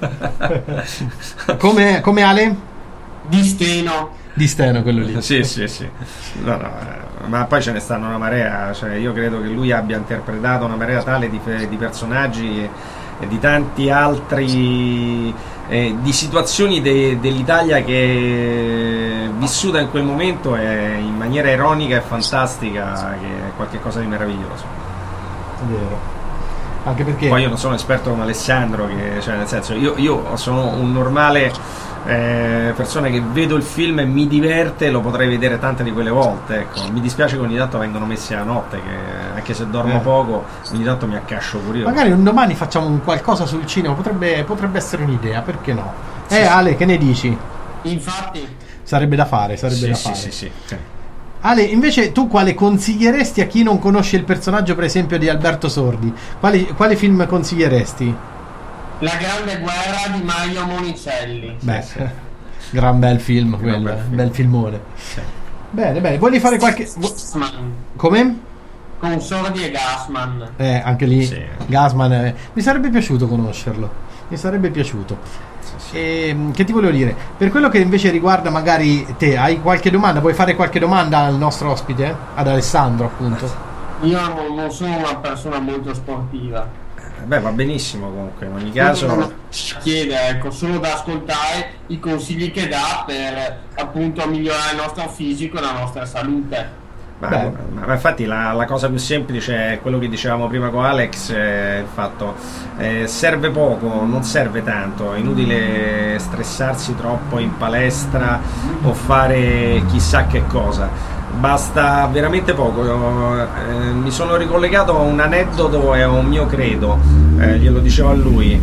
Come Ale? Di Steno, quello lì. Sì. No, ma poi ce ne stanno una marea, cioè io credo che lui abbia interpretato una marea tale di personaggi e di tanti altri di situazioni dell'Italia che vissuta in quel momento è in maniera ironica e fantastica, che è qualcosa di meraviglioso. È vero. Anche perché poi io non sono esperto come Alessandro, cioè nel senso io sono un normale persona che vedo il film e mi diverte, lo potrei vedere tante di quelle volte, ecco. Mi dispiace che ogni tanto vengono messi la notte, che anche se dormo poco ogni tanto mi accascio pure io. Magari un domani facciamo un qualcosa sul cinema, potrebbe essere un'idea, perché no? Sì. Ale, che ne dici? Infatti sarebbe da fare, Sì. Ale, invece tu quale consiglieresti a chi non conosce il personaggio, per esempio, di Alberto Sordi? Quale film consiglieresti? La grande guerra di Mario Monicelli. Gran bel film quello, bel filmone. Sì. Bene, vuoi fare qualche... Come? Con Sordi e Gassman. Anche lì sì. Gassman, mi sarebbe piaciuto conoscerlo. Mi sarebbe piaciuto. Che ti volevo dire, per quello che invece riguarda magari te, hai qualche domanda? Vuoi fare qualche domanda al nostro ospite? Ad Alessandro, appunto. Io non sono una persona molto sportiva. Va benissimo, comunque in ogni caso chiede, ecco, solo da ascoltare i consigli che dà per appunto migliorare il nostro fisico e la nostra salute. Ma infatti la cosa più semplice è quello che dicevamo prima con Alex, il fatto serve poco, non serve tanto, è inutile stressarsi troppo in palestra o fare chissà che cosa, basta veramente poco. Mi sono ricollegato a un aneddoto e a un mio credo, glielo dicevo a lui.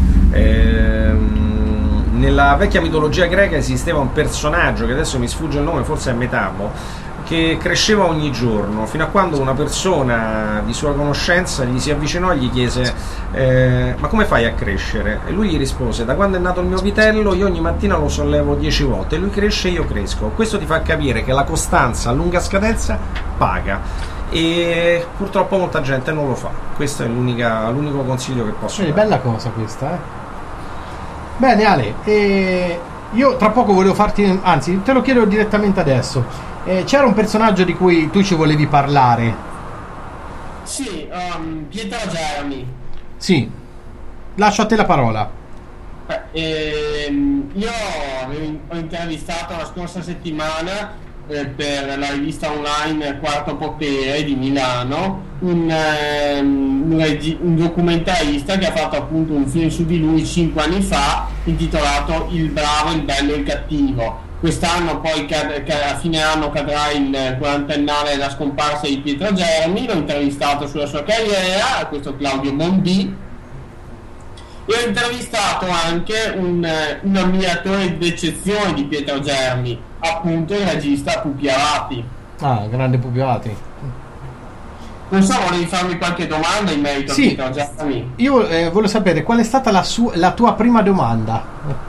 Nella vecchia mitologia greca esisteva un personaggio che adesso mi sfugge il nome, forse è Metabo, che cresceva ogni giorno, fino a quando una persona di sua conoscenza gli si avvicinò e gli chiese ma come fai a crescere? E lui gli rispose: da quando è nato il mio vitello io ogni mattina lo sollevo 10 volte, lui cresce e io cresco. Questo ti fa capire che la costanza a lunga scadenza paga, e purtroppo molta gente non lo fa. Questo è l'unico consiglio che posso dare. Bella cosa questa, Bene Ale, io tra poco volevo farti, anzi te lo chiedo direttamente adesso, C'era un personaggio di cui tu ci volevi parlare. Sì, Pietro Germi. Sì, lascio a te la parola. Io ho intervistato la scorsa settimana per la rivista online Quarto Potere di Milano un documentarista che ha fatto appunto un film su di lui 5 anni fa intitolato Il bravo, il bello e il cattivo. Quest'anno poi a fine anno cadrà il 40ennale della scomparsa di Pietro Germi. L'ho intervistato sulla sua carriera, questo Claudio Bondi, e ho intervistato anche un ammiratore d'eccezione di Pietro Germi, appunto il regista Pupi Avati. Ah, grande Pupi Avati. Non so, volevi farmi qualche domanda in merito a Pietro Germi? Io volevo sapere qual è stata la tua prima domanda.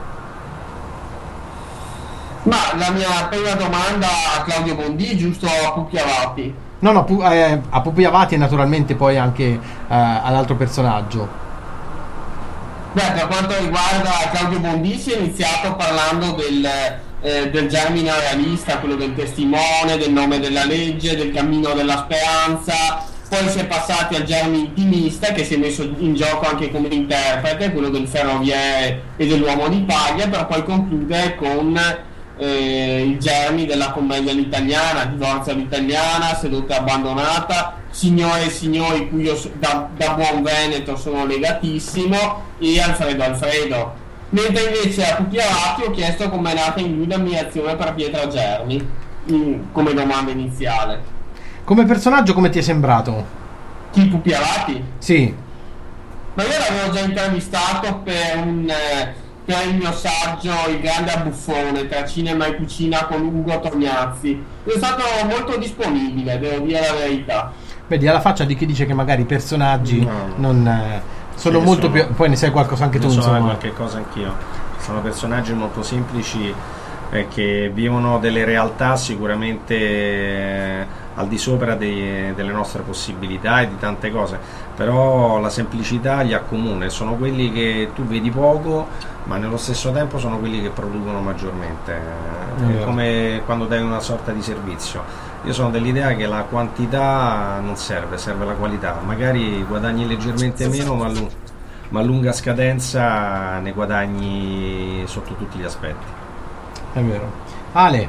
Ma la mia prima domanda a Claudio Bondi, giusto a Pupi Avati? No, a Pupi Avati e naturalmente poi anche all'altro personaggio. Beh, per quanto riguarda Claudio Bondi si è iniziato parlando del Germi realista, quello del testimone, del nome della legge, del cammino della speranza. Poi si è passati al Germi intimista, che si è messo in gioco anche come interprete, quello del ferroviere e dell'uomo di paglia, per poi concludere con il Germi della commedia all'italiana, Divorzio all'italiana, Seduta abbandonata, Signore e signori, cui io da buon veneto sono legatissimo, e Alfredo. Mentre invece a Pupi Avati ho chiesto come è nata in lui l'ammirazione per Pietro Germi, come domanda iniziale. Come personaggio come ti è sembrato? Chi, Pupi Avati? Sì. Ma io l'avevo già intervistato per il mio saggio Il grande abbuffone tra cinema e cucina con Ugo Tognazzi. Sono stato molto disponibile, devo dire la verità. Vedi, alla faccia di chi dice che magari i personaggi non sono molto più. Poi ne sai qualcosa anche tu, insomma. Qualche cosa anch'io. Sono personaggi molto semplici che vivono delle realtà sicuramente al di sopra delle nostre possibilità e di tante cose, però la semplicità gli accomuna, sono quelli che tu vedi poco ma nello stesso tempo sono quelli che producono maggiormente, è come quando dai una sorta di servizio. Io sono dell'idea che la quantità non serve la qualità, magari guadagni leggermente meno ma a lunga scadenza ne guadagni sotto tutti gli aspetti. È vero. Ale,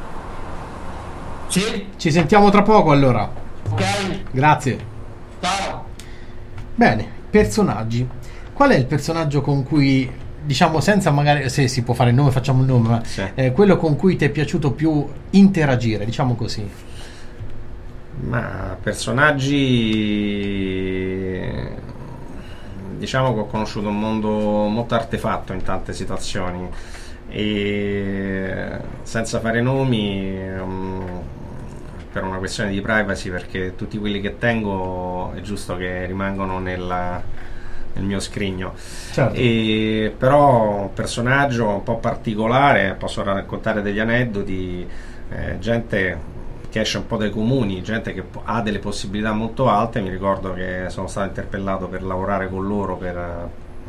sì? Ci sentiamo tra poco allora. Ok. Grazie. Ciao. Bene, personaggi. Qual è il personaggio con cui, diciamo, senza magari, se si può fare il nome, facciamo il nome, ma sì, quello con cui ti è piaciuto più interagire, diciamo così? Ma personaggi, diciamo che ho conosciuto un mondo molto artefatto in tante situazioni, e senza fare nomi, per una questione di privacy, perché tutti quelli che tengo è giusto che rimangano nel mio scrigno. Certo. Però un personaggio un po' particolare, posso raccontare degli aneddoti, gente che esce un po' dai comuni, gente che ha delle possibilità molto alte. Mi ricordo che sono stato interpellato per lavorare con loro per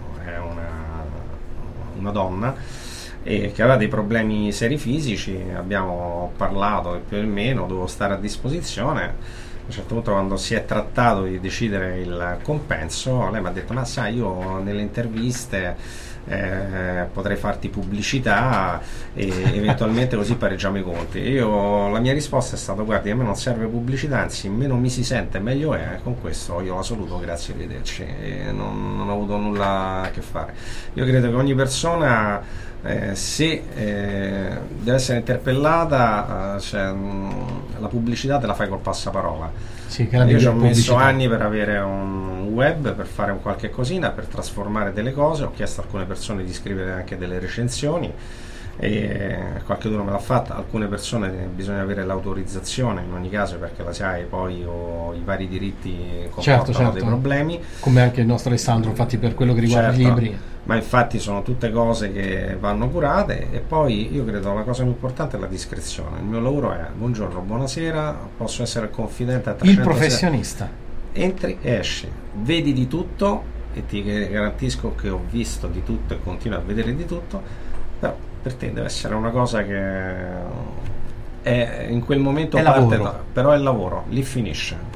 una donna e che aveva dei problemi seri fisici. Abbiamo parlato più o meno, dovevo stare a disposizione. A un certo punto, quando si è trattato di decidere il compenso, lei mi ha detto: ma sai, io nelle interviste potrei farti pubblicità e eventualmente così pareggiamo i conti. La mia risposta è stata: guardi, a me non serve pubblicità, anzi meno mi si sente meglio è. Con questo io la saluto, grazie, arrivederci, e non ho avuto nulla a che fare. Io credo che ogni persona, se deve essere interpellata, la pubblicità te la fai col passaparola. Sì, che io ci ho messo pubblicità. anni per avere un web, per fare un qualche cosina, per trasformare delle cose. Ho chiesto a alcune persone di scrivere anche delle recensioni e qualcuno me l'ha fatta. Alcune persone bisogna avere l'autorizzazione in ogni caso, perché la SIAE poi o i vari diritti comportano certo, dei problemi, come anche il nostro Alessandro, infatti, per quello che riguarda i libri. Ma infatti sono tutte cose che vanno curate. E poi io credo la cosa più importante è la discrezione. Il mio lavoro è: buongiorno, buonasera, posso essere confidente a 360. Il professionista. Entri e esci, vedi di tutto, e ti garantisco che ho visto di tutto e continuo a vedere di tutto. Però per te deve essere una cosa che in quel momento È parte, lavoro. però è il lavoro, lì finisce.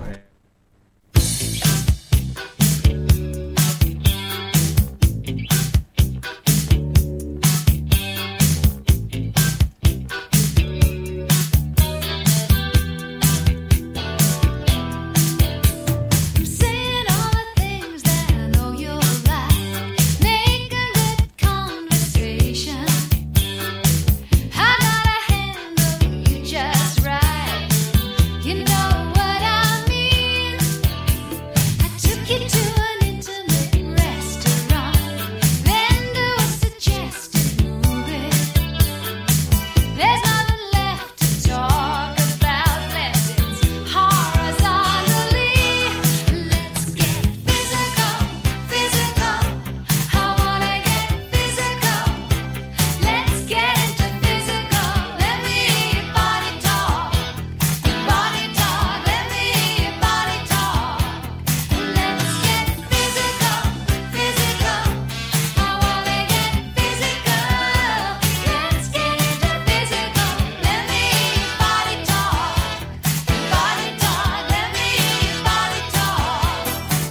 I'm saying all the things that I know you'll like. Make a good conversation. I gotta handle you just right. You know what I mean. I took you to an intimate restaurant, then to a suggested movie. There's nothing left to talk about. Blessings horizontally. Let's get physical, physical. I wanna get physical. Let's get into physical. Let me hear your body talk. Body talk. Let me hear your body talk. Let's get physical, physical. I wanna get physical. Let's get into physical. Let me hear your body talk. Body talk. Let me hear your body talk.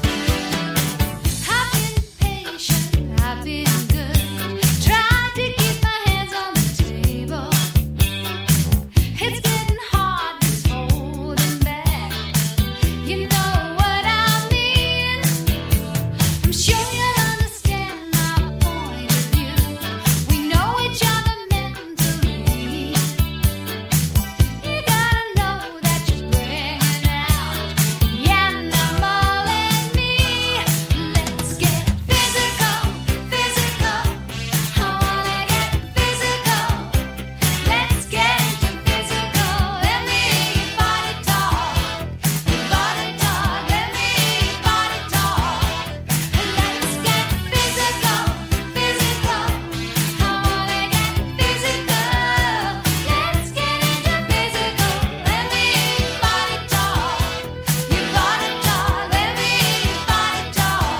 I've been patient, I've been good. Tried to keep my hands on the table. It's getting hard, it's holding back. You know what I mean. I'm sure you'll understand my point of view. We know each other mentally. You gotta know that you're bringing out the animal in me. Let's get physical, physical. I wanna get physical. Let's get into physical. Let me hear your body talk. Body talk. Let me hear your body talk. Let's get physical, physical. I wanna get physical. Let's get into physical. Let me hear your body talk. Your body talk. Let me hear your body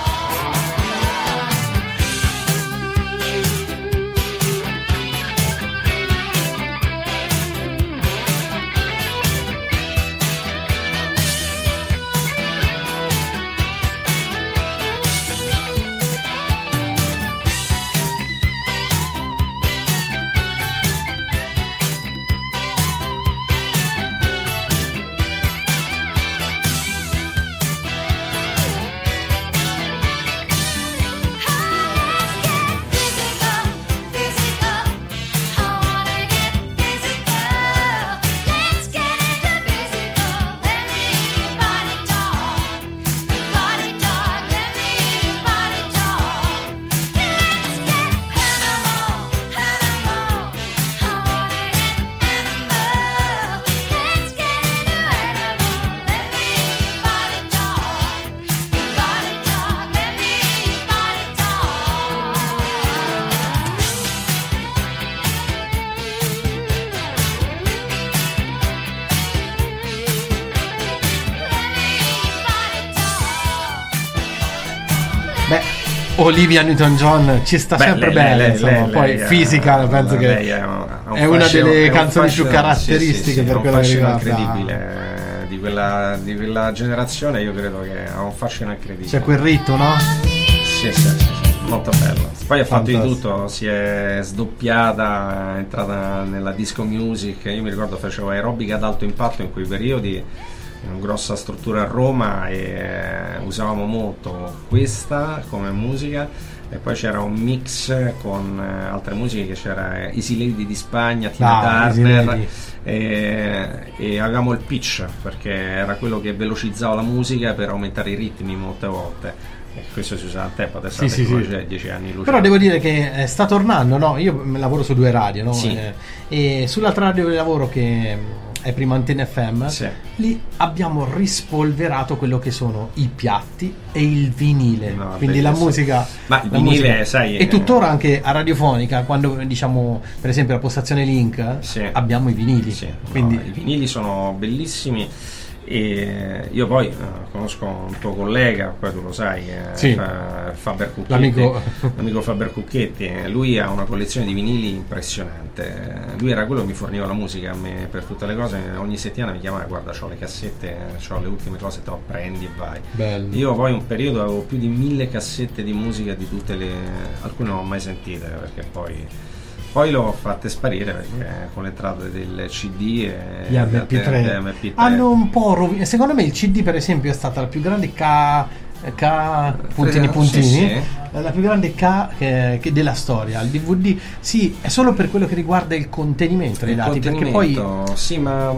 Beh, Olivia Newton-John ci sta sempre bene, insomma. Poi Physical penso che lei è una delle è un canzoni più fascino, caratteristiche per è un quella che fascino riguarda. incredibile di quella generazione. Io credo che ha un fascino incredibile. C'è quel ritmo, no? Sì, molto bello. Poi ha fatto di Fantastico. tutto, si è sdoppiata, è entrata nella disco music. Io mi ricordo facevo aerobica ad alto impatto in quei periodi, in una grossa struttura a Roma, e usavamo molto questa come musica, e poi c'era un mix con altre musiche, che c'era Easy Lady di Spagna, Tina Easy Turner, Lady. e avevamo il pitch, perché era quello che velocizzava la musica per aumentare i ritmi molte volte. E questo si usava al tempo, adesso la Sì, tecnologia è 10 anni luce. Però devo dire che sta tornando, no? Io lavoro su 2 radio, no? Sì. E sull'altra radio che lavoro, che è Prima Antena FM, Sì. lì abbiamo rispolverato quello che sono i piatti e il vinile, No, quindi la bellissimo. musica. Ma il la vinile, musica. sai, e tuttora anche a Radiofonica, quando diciamo per esempio la postazione Link, Sì. abbiamo i vinili, Sì, no, quindi i vinili sono bellissimi, E io poi conosco un tuo collega, poi tu lo sai, Sì. Faber Cucchetti, L'amico Faber Cucchetti. Lui ha una collezione di vinili impressionante. Lui era quello che mi forniva la musica a me per tutte le cose. Ogni settimana mi chiamava: guarda, c'ho le cassette, c'ho le ultime cose, te lo prendi e vai. Bello. Io poi un periodo avevo più di 1000 cassette di musica, di tutte le, alcune non ho mai sentite, perché poi l'ho fatte sparire perché con l'entrata del CD e Gli MP3 MP3 hanno un po' secondo me il CD per esempio è stata la più grande puntini sì. la più grande che della storia. Il DVD sì, è solo per quello che riguarda il contenimento dei dati, perché poi sì, ma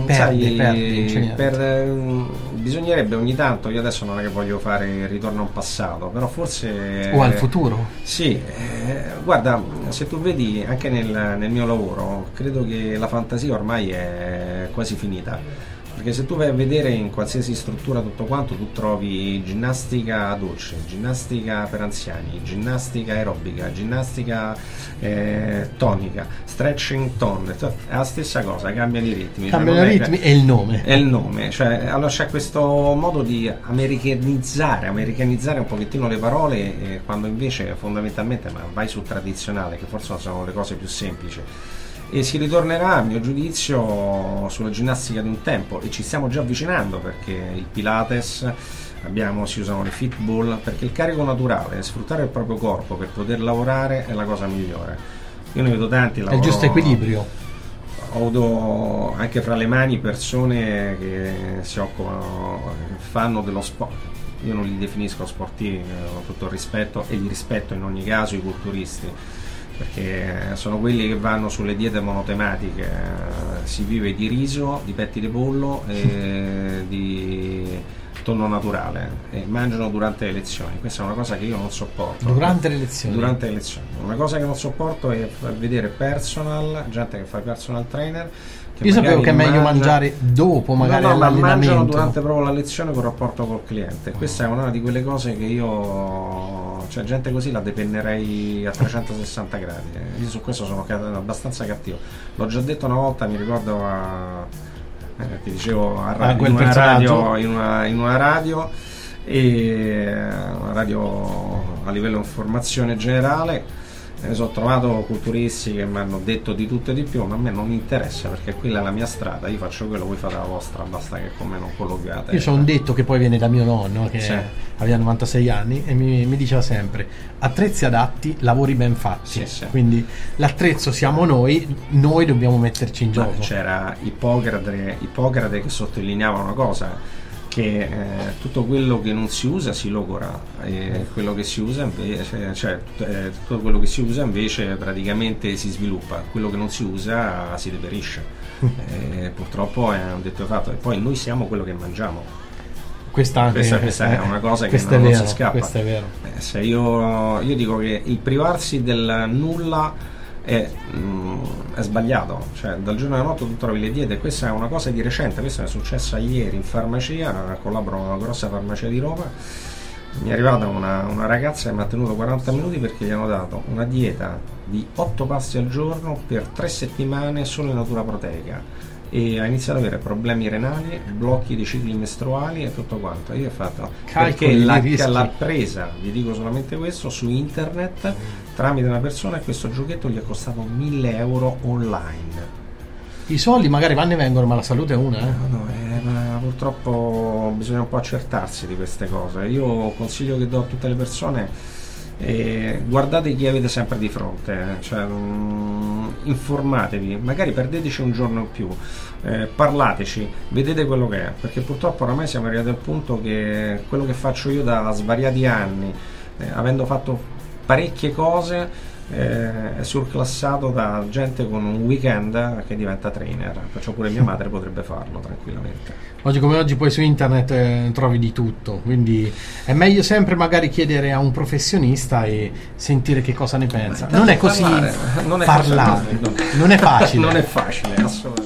bisognerebbe ogni tanto, io adesso non è che voglio fare il ritorno a un passato, però forse o al futuro. Sì, guarda, se tu vedi anche nel mio lavoro, credo che la fantasia ormai è quasi finita. Perché se tu vai a vedere in qualsiasi struttura tutto quanto, tu trovi ginnastica dolce, ginnastica per anziani, ginnastica aerobica, ginnastica tonica, stretching tone, è la stessa cosa, cambiano i ritmi. Cambiano i ritmi e il nome. È il nome, cioè allora c'è questo modo di americanizzare un pochettino le parole, quando invece fondamentalmente vai sul tradizionale, che forse sono le cose più semplici. E si ritornerà, a mio giudizio, sulla ginnastica di un tempo, e ci stiamo già avvicinando, perché il Pilates, si usano le fitball, perché il carico naturale, sfruttare il proprio corpo per poter lavorare è la cosa migliore. Io ne vedo tanti, è il giusto equilibrio. Ho avuto anche fra le mani persone che si occupano, fanno dello sport. Io non li definisco sportivi, con tutto il rispetto, e li rispetto in ogni caso, i culturisti, perché sono quelli che vanno sulle diete monotematiche, si vive di riso, di petti di pollo e di tonno naturale, e mangiano durante le lezioni. Questa è una cosa che io non sopporto. Durante le lezioni? Durante le lezioni. Una cosa che non sopporto è vedere gente che fa personal trainer. Io sapevo che è meglio mangiare dopo magari l'allenamento. Mangiano durante proprio la lezione col rapporto col cliente. Questa è una di quelle cose che io, cioè gente così la depennerei a 360 gradi. Io su questo sono abbastanza cattivo. L'ho già detto una volta, mi ricordo ti dicevo in una radio a livello di informazione generale. Mi sono trovato culturisti che mi hanno detto di tutto e di più, ma a me non interessa, perché quella è la mia strada, io faccio quello, voi fate la vostra, basta che con me non colloquiate. Io c'ho un detto che poi viene da mio nonno, che sì, aveva 96 anni, e mi diceva sempre: attrezzi adatti, lavori ben fatti. Sì. Quindi l'attrezzo siamo noi dobbiamo metterci in gioco. C'era Ippocrate che sottolineava una cosa, che tutto quello che non si usa si logora, e quello che si usa invece, tutto quello che si usa invece praticamente si sviluppa, quello che non si usa si deperisce. Purtroppo è un detto fatto, e poi noi siamo quello che mangiamo. Questa è una cosa che non si scappa. Questo è vero. Se io dico che il privarsi del nulla è sbagliato, cioè dal giorno alla notte tu trovi le diete. Questa è una cosa di recente, questa è successa ieri in farmacia, collaboro con una grossa farmacia di Roma. Mi è arrivata una ragazza che mi ha tenuto 40 minuti perché gli hanno dato una dieta di 8 pasti al giorno per 3 settimane solo in natura proteica, e ha iniziato ad avere problemi renali, blocchi dei cicli mestruali e tutto quanto. Io ho fatto perché l'ha presa, vi dico solamente questo, su internet tramite una persona, e questo giochetto gli è costato 1.000 euro online. I soldi magari vanno e vengono, ma la salute è una. Ma purtroppo bisogna un po' accertarsi di queste cose. Io consiglio che do a tutte le persone: guardate chi avete sempre di fronte, cioè, informatevi, magari perdeteci un giorno in più, parlateci, vedete quello che è, perché purtroppo oramai siamo arrivati al punto che quello che faccio io da svariati anni, avendo fatto parecchie cose, è surclassato da gente con un weekend che diventa trainer, perciò pure mia madre potrebbe farlo tranquillamente. Oggi come oggi poi su internet trovi di tutto, quindi è meglio sempre magari chiedere a un professionista e sentire che cosa ne pensa. Non è così parlare, non è facile. Non è facile, assolutamente.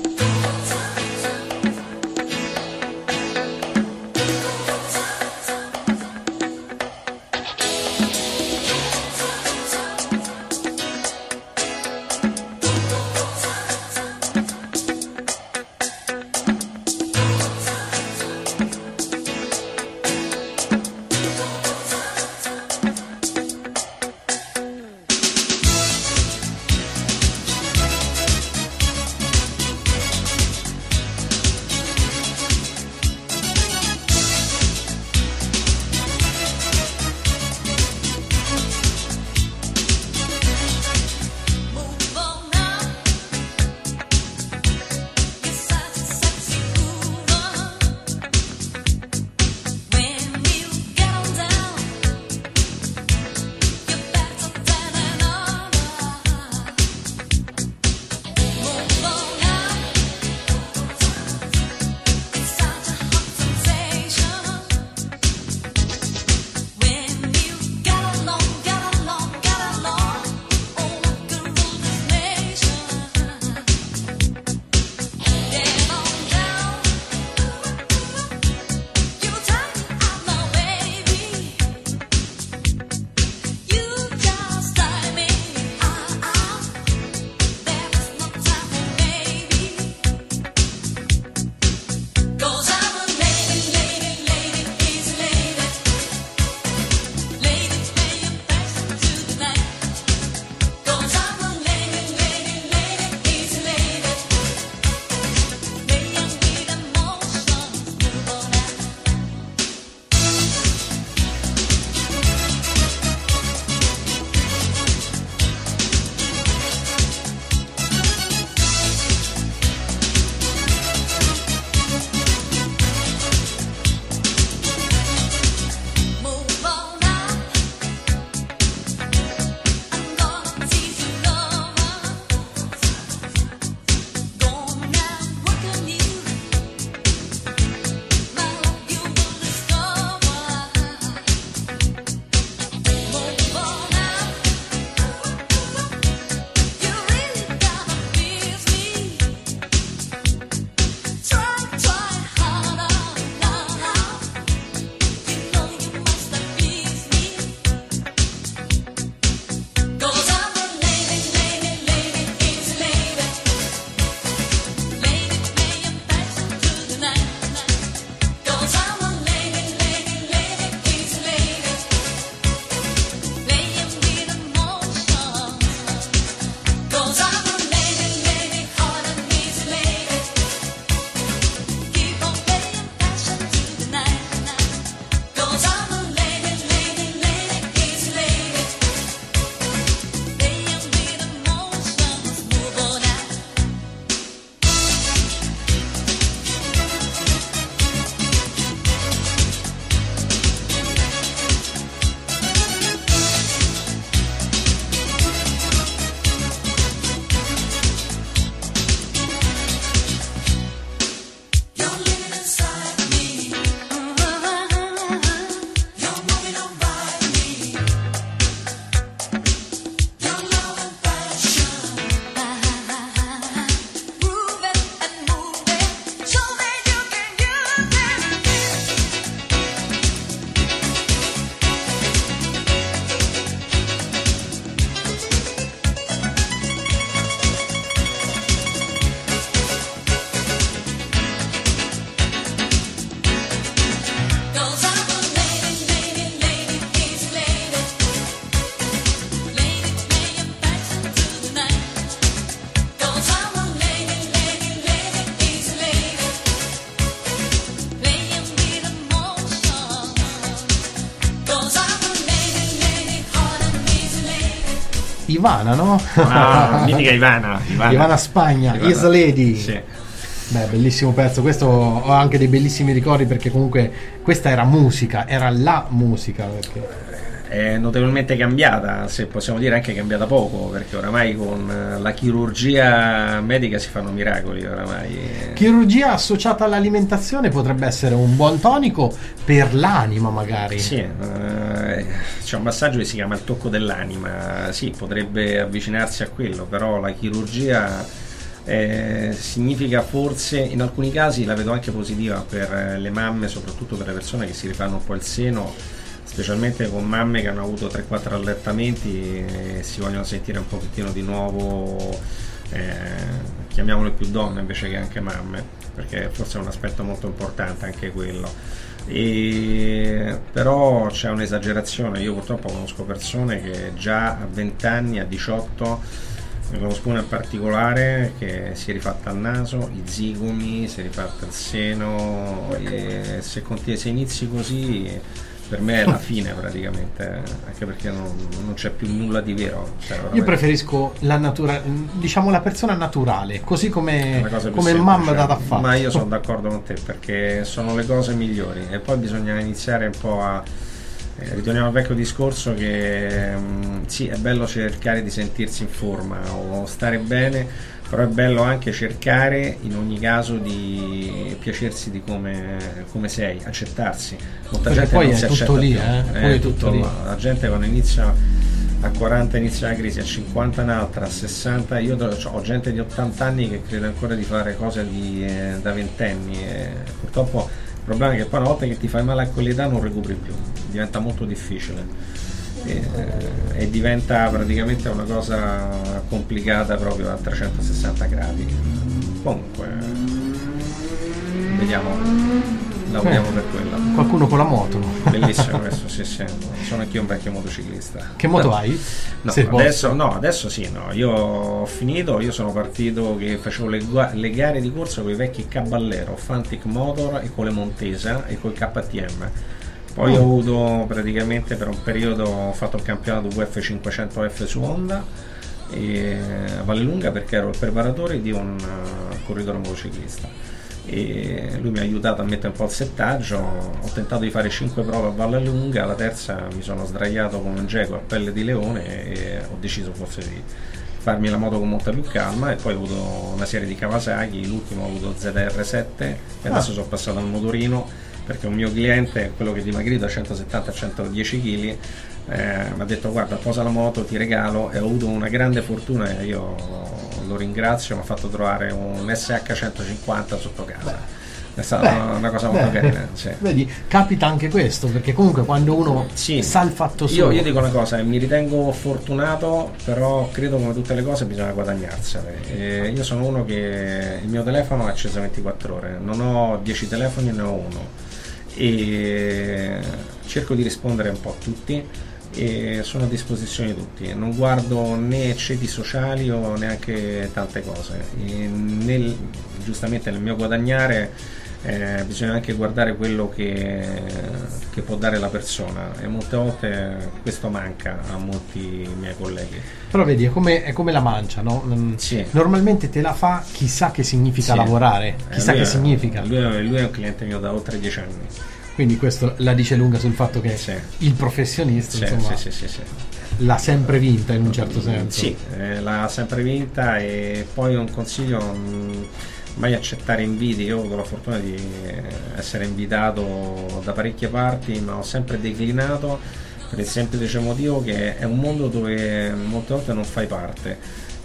Ivana, no? Mitica Ivana Spagna, Is Lady. Sì. Beh, bellissimo pezzo, questo ho anche dei bellissimi ricordi, perché comunque questa era musica, era la musica, perché è notevolmente cambiata, se possiamo dire anche cambiata poco, perché oramai con la chirurgia medica si fanno miracoli oramai. Chirurgia associata all'alimentazione potrebbe essere un buon tonico per l'anima, magari. Sì, c'è un massaggio che si chiama il tocco dell'anima, sì, potrebbe avvicinarsi a quello, però la chirurgia significa, forse in alcuni casi la vedo anche positiva per le mamme, soprattutto per le persone che si rifanno un po' il seno, specialmente con mamme che hanno avuto 3-4 allettamenti e si vogliono sentire un pochettino di nuovo, chiamiamole più donne invece che anche mamme, perché forse è un aspetto molto importante anche quello. Però c'è un'esagerazione, io purtroppo conosco persone che già a 20 anni, a 18, ne conosco una in particolare che si è rifatta il naso, i zigomi, si è rifatta il seno, e se inizi così per me è la fine praticamente, anche perché non c'è più nulla di vero. Io preferisco diciamo la persona naturale, così come mamma data a fare. Ma io sono d'accordo con te, perché sono le cose migliori, e poi bisogna iniziare un po' a ritorniamo al vecchio discorso che sì, è bello cercare di sentirsi in forma o stare bene, però è bello anche cercare in ogni caso di piacersi di come sei, accettarsi. Molta gente poi non è si tutto accetta lì, più. Poi è tutto lì. La gente quando inizia a 40 inizia la crisi, a 50 un'altra, a 60, io ho gente di 80 anni che crede ancora di fare cose da ventenni, e purtroppo il problema è che poi una volta che ti fai male a quell'età non recuperi più, diventa molto difficile e diventa praticamente una cosa complicata proprio a 360 gradi. Comunque vediamo, lavoriamo per quella. Qualcuno con la moto. Bellissimo questo, sì, sono anch'io un vecchio motociclista. Che moto hai? Adesso sì, io ho finito, io sono partito che facevo le gare di corsa con i vecchi Caballero, Fantic Motor e con le Montesa e col KTM. Poi ho avuto praticamente per un periodo, ho fatto il campionato VF 500F su Honda a Vallelunga, perché ero il preparatore di un corridore motociclista, e lui mi ha aiutato a mettere un po' il settaggio. Ho tentato di fare 5 prove a Vallelunga, alla terza mi sono sdraiato come un geco a pelle di leone e ho deciso forse di farmi la moto con molta più calma, e poi ho avuto una serie di Kawasaki, l'ultimo ho avuto ZR7 e adesso sono passato al motorino, perché un mio cliente, quello che è dimagrito da 170 a 110 kg, mi ha detto guarda, posa la moto, ti regalo, e ho avuto una grande fortuna, e io lo ringrazio, mi ha fatto trovare un SH 150 sotto casa. È stata una cosa molto carina, sì. Vedi, capita anche questo, perché comunque quando uno sa il fatto suo. Io dico una cosa, mi ritengo fortunato, però credo come tutte le cose bisogna guadagnarsele. Io sono uno che il mio telefono è acceso 24 ore, non ho 10 telefoni, ne ho uno, e cerco di rispondere un po' a tutti e sono a disposizione di tutti, non guardo né ceti sociali o neanche tante cose, giustamente nel mio guadagnare bisogna anche guardare quello che può dare la persona, e molte volte questo manca a molti miei colleghi. Però vedi, è come la mancia, no? Sì. Normalmente te la fa chi sa che significa lavorare, chissà che significa. Lui è un cliente mio da oltre 10 anni. Quindi questo la dice lunga sul fatto che il professionista insomma l'ha sempre vinta in un certo senso. Sì, l'ha sempre vinta, e poi un consiglio: mai accettare inviti. Io ho avuto la fortuna di essere invitato da parecchie parti, ma ho sempre declinato per il semplice motivo che è un mondo dove molte volte non fai parte,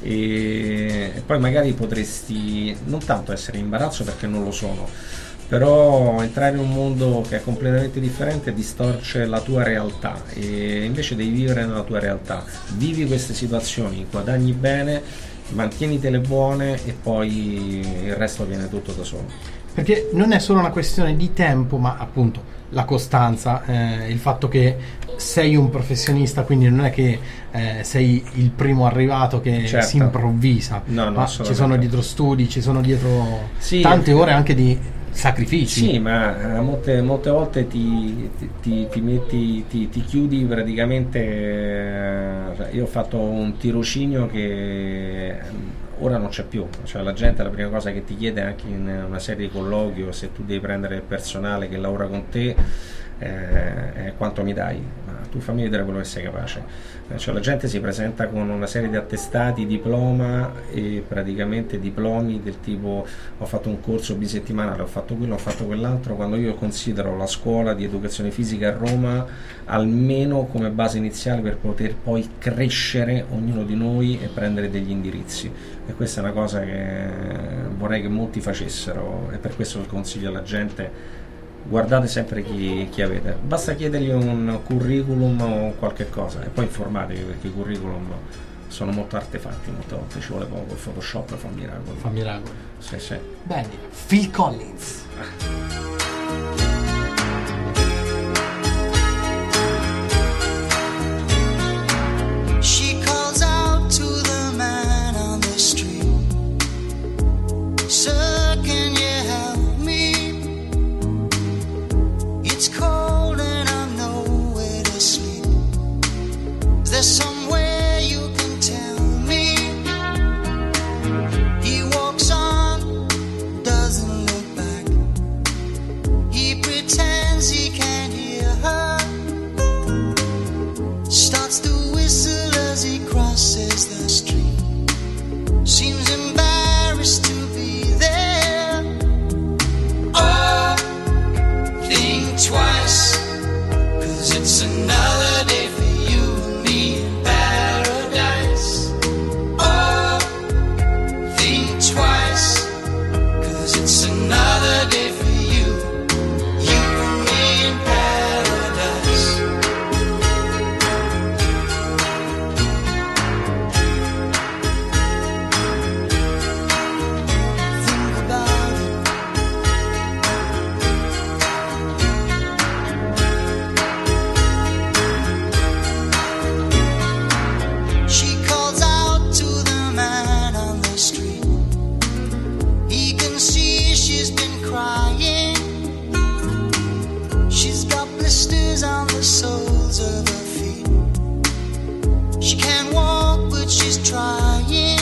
e poi magari potresti non tanto essere in imbarazzo, perché non lo sono, però entrare in un mondo che è completamente differente distorce la tua realtà, e invece devi vivere nella tua realtà, vivi queste situazioni, guadagni bene, mantienitele buone, e poi il resto viene tutto da solo. Perché non è solo una questione di tempo, ma appunto la costanza, il fatto che sei un professionista, quindi non è che sei il primo arrivato che si improvvisa, no, ma ci sono dietro studi, ci sono dietro tante ore anche di sacrifici. Sì, ma molte volte ti chiudi praticamente. Cioè, io ho fatto un tirocinio che ora non c'è più, cioè la gente la prima cosa che ti chiede anche in una serie di colloqui, o se tu devi prendere il personale che lavora con te, è quanto mi dai, ma tu fammi vedere quello che sei capace. Cioè la gente si presenta con una serie di attestati, diploma e praticamente diplomi del tipo ho fatto un corso bisettimanale, ho fatto quello, ho fatto quell'altro, quando io considero la scuola di educazione fisica a Roma almeno come base iniziale per poter poi crescere ognuno di noi e prendere degli indirizzi, e questa è una cosa che vorrei che molti facessero, e per questo consiglio alla gente: guardate sempre chi avete, basta chiedergli un curriculum o qualche cosa e poi informatevi, perché i curriculum sono molto artefatti, molte volte ci vuole poco, il Photoshop fa miracoli. Fa miracoli. Sì, sì. Bene, Phil Collins. She calls out to the man on the street, "Sir, can you help me? It's cold and I'm nowhere to sleep. Is there somewhere you can tell me?" He walks on, doesn't look back. He pretends he can't hear her, starts to whistle as he crosses the street. Seems embarrassed to be there. Oh, think twice, 'cause it's another day for you and me in paradise. Oh, think twice, 'cause it's another day for you and me in paradise. Think about it. She calls out to the man on the street. He can see she's been crying. She's got blisters on the soles of her feet. She can't walk, but she's trying.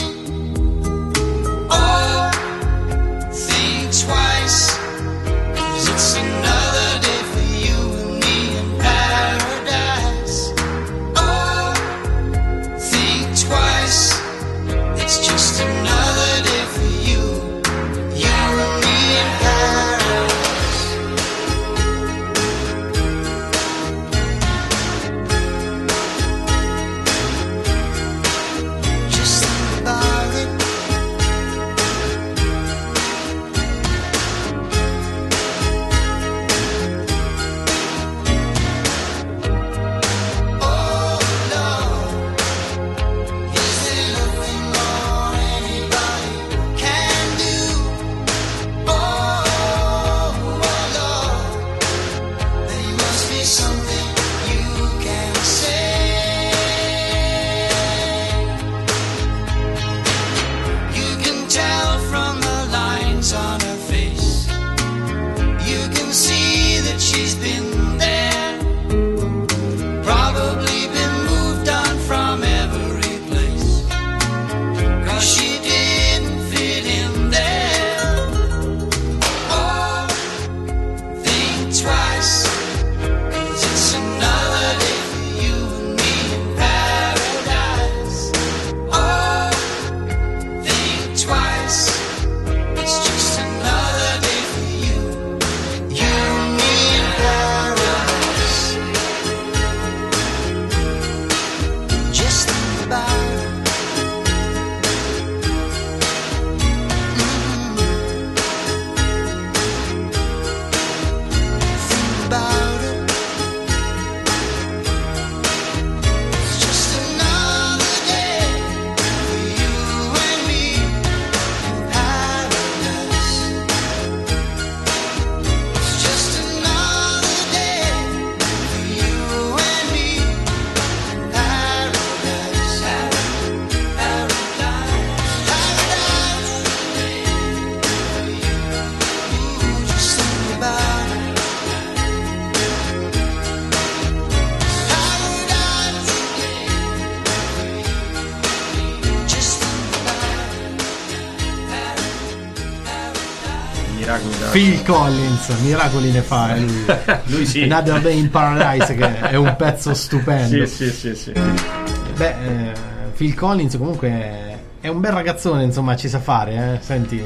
Oh, think twice, 'cause it's another day for you and me in paradise. Oh, think twice, it's just another day for you and me in paradise. Phil Collins, miracoli ne fa lui. Lui sì. Another Day in Paradise, che è un pezzo stupendo. Sì. Beh, Phil Collins comunque è un bel ragazzone, insomma, ci sa fare, senti.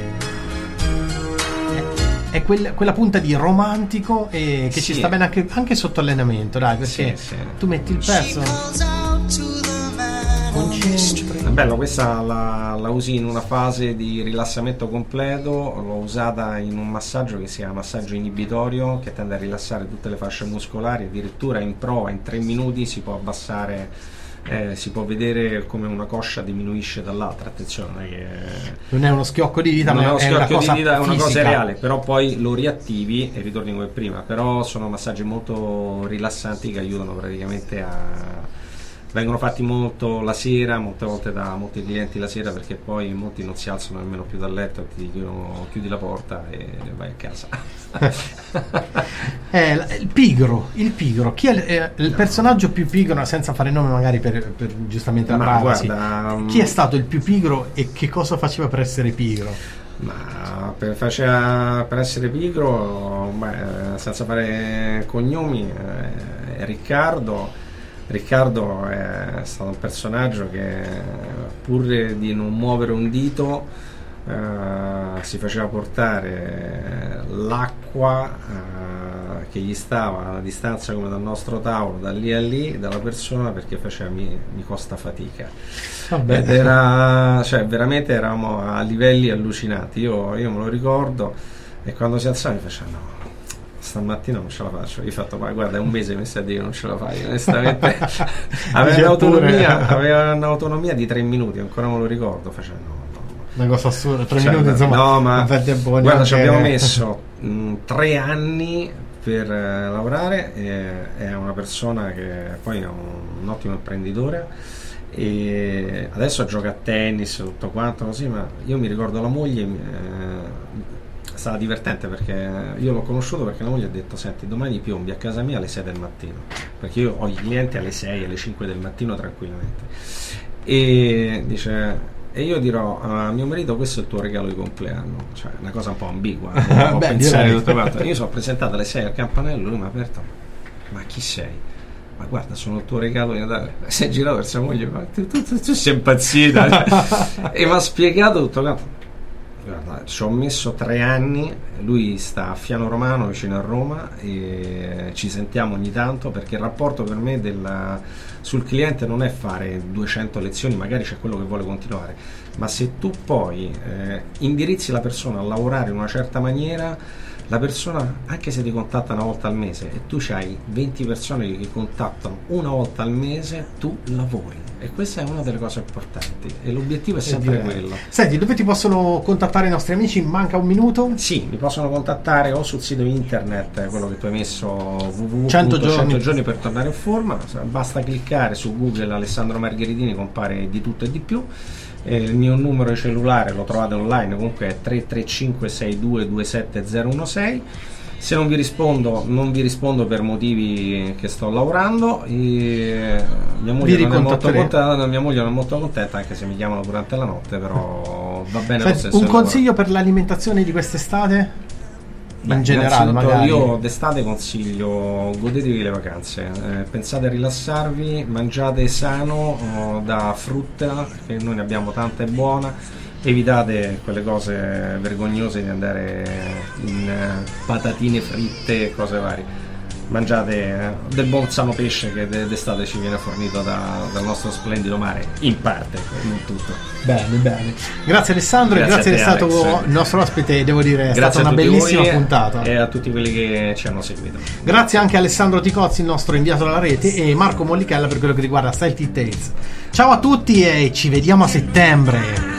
È quella punta di romantico e che ci sta bene anche sotto allenamento, dai, perché tu metti il pezzo, concentri. È bello, questa la usi in una fase di rilassamento completo. L'ho usata in un massaggio che si chiama massaggio inibitorio, che tende a rilassare tutte le fasce muscolari. Addirittura in prova in 3 minuti si può abbassare, si può vedere come una coscia diminuisce dall'altra. Attenzione, che non è uno schiocco di dita, non ma è una cosa fisica, è una cosa fisica. reale, però poi lo riattivi e ritorni come prima. Però sono massaggi molto rilassanti che aiutano praticamente vengono fatti molto la sera, molte volte da molti clienti la sera, perché poi molti non si alzano nemmeno più dal letto e ti dicono chiudi la porta e vai a casa. Il pigro, chi è il personaggio più pigro, senza fare nome magari per giustamente la privacy? Chi è stato il più pigro e che cosa faceva per essere pigro? Ma per essere pigro, senza fare cognomi, Riccardo è stato un personaggio che, pur di non muovere un dito, si faceva portare l'acqua che gli stava a una distanza come dal nostro tavolo, da lì a lì, dalla persona, perché mi costa fatica. Ed era, cioè, veramente eravamo a livelli allucinanti. Io me lo ricordo, e quando si alzava mi faceva no, stamattina non ce la faccio. Io ho fatto, ma guarda, è un mese che mi stai a dire che non ce la fai, onestamente. aveva un'autonomia di 3 minuti, ancora me lo ricordo. Faceva no, una cosa assurda, 3 minuti, insomma. No, ma guarda, ci abbiamo anche... messo 3 anni per lavorare. È una persona che poi è un ottimo imprenditore, e adesso gioca a tennis, tutto quanto così. Ma io mi ricordo la moglie, stava divertente, perché io l'ho conosciuto perché la moglie ha detto: senti, domani piombi a casa mia alle 6 del mattino, perché io ho i clienti alle 6, alle 5 del mattino tranquillamente, e dice, e io dirò a mio marito: questo è il tuo regalo di compleanno. Cioè, una cosa un po' ambigua, non Beh, pensare direi. tutto quanto. Io sono presentato alle 6 al campanello, lui mi ha aperto: ma chi sei? Ma guarda, sono il tuo regalo di Natale. Si è girato verso la moglie: ma tu sei impazzita. E mi ha spiegato tutto quanto. Guarda, ci ho messo 3 anni. Lui sta a Fiano Romano, vicino a Roma, e ci sentiamo ogni tanto, perché il rapporto per me sul cliente non è fare 200 lezioni, magari c'è quello che vuole continuare, ma se tu poi indirizzi la persona a lavorare in una certa maniera, la persona, anche se ti contatta una volta al mese e tu c'hai 20 persone che ti contattano una volta al mese, tu lavori, e questa è una delle cose importanti, e l'obiettivo è sempre quello. Senti, dove ti possono contattare i nostri amici? Manca un minuto? Sì, mi possono contattare o sul sito internet, quello che tu hai messo, www.100 giorni per tornare in forma. Basta cliccare su Google Alessandro Margheritini, compare di tutto e di più. Il mio numero di cellulare lo trovate online, comunque è 335 6227 016. Se non vi rispondo per motivi che sto lavorando, mia moglie non è molto contenta, anche se mi chiamano durante la notte, però va bene. Senti, lo stesso. un consiglio per l'alimentazione di quest'estate? In generale, magari. Io d'estate consiglio: godetevi le vacanze, pensate a rilassarvi, mangiate sano, da frutta, perché noi ne abbiamo tanta e buona, evitate quelle cose vergognose di andare in patatine fritte e cose varie. Mangiate del buon sano pesce, che d'estate ci viene fornito dal nostro splendido mare, in parte, non tutto. Bene. Grazie Alessandro, e grazie di essere stato il nostro ospite, devo dire, è stata una bellissima puntata. E a tutti quelli che ci hanno seguito. Grazie anche a Alessandro Ticozzi, il nostro inviato alla rete, e Marco Mollichella per quello che riguarda Celtic Tales. Ciao a tutti e ci vediamo a settembre.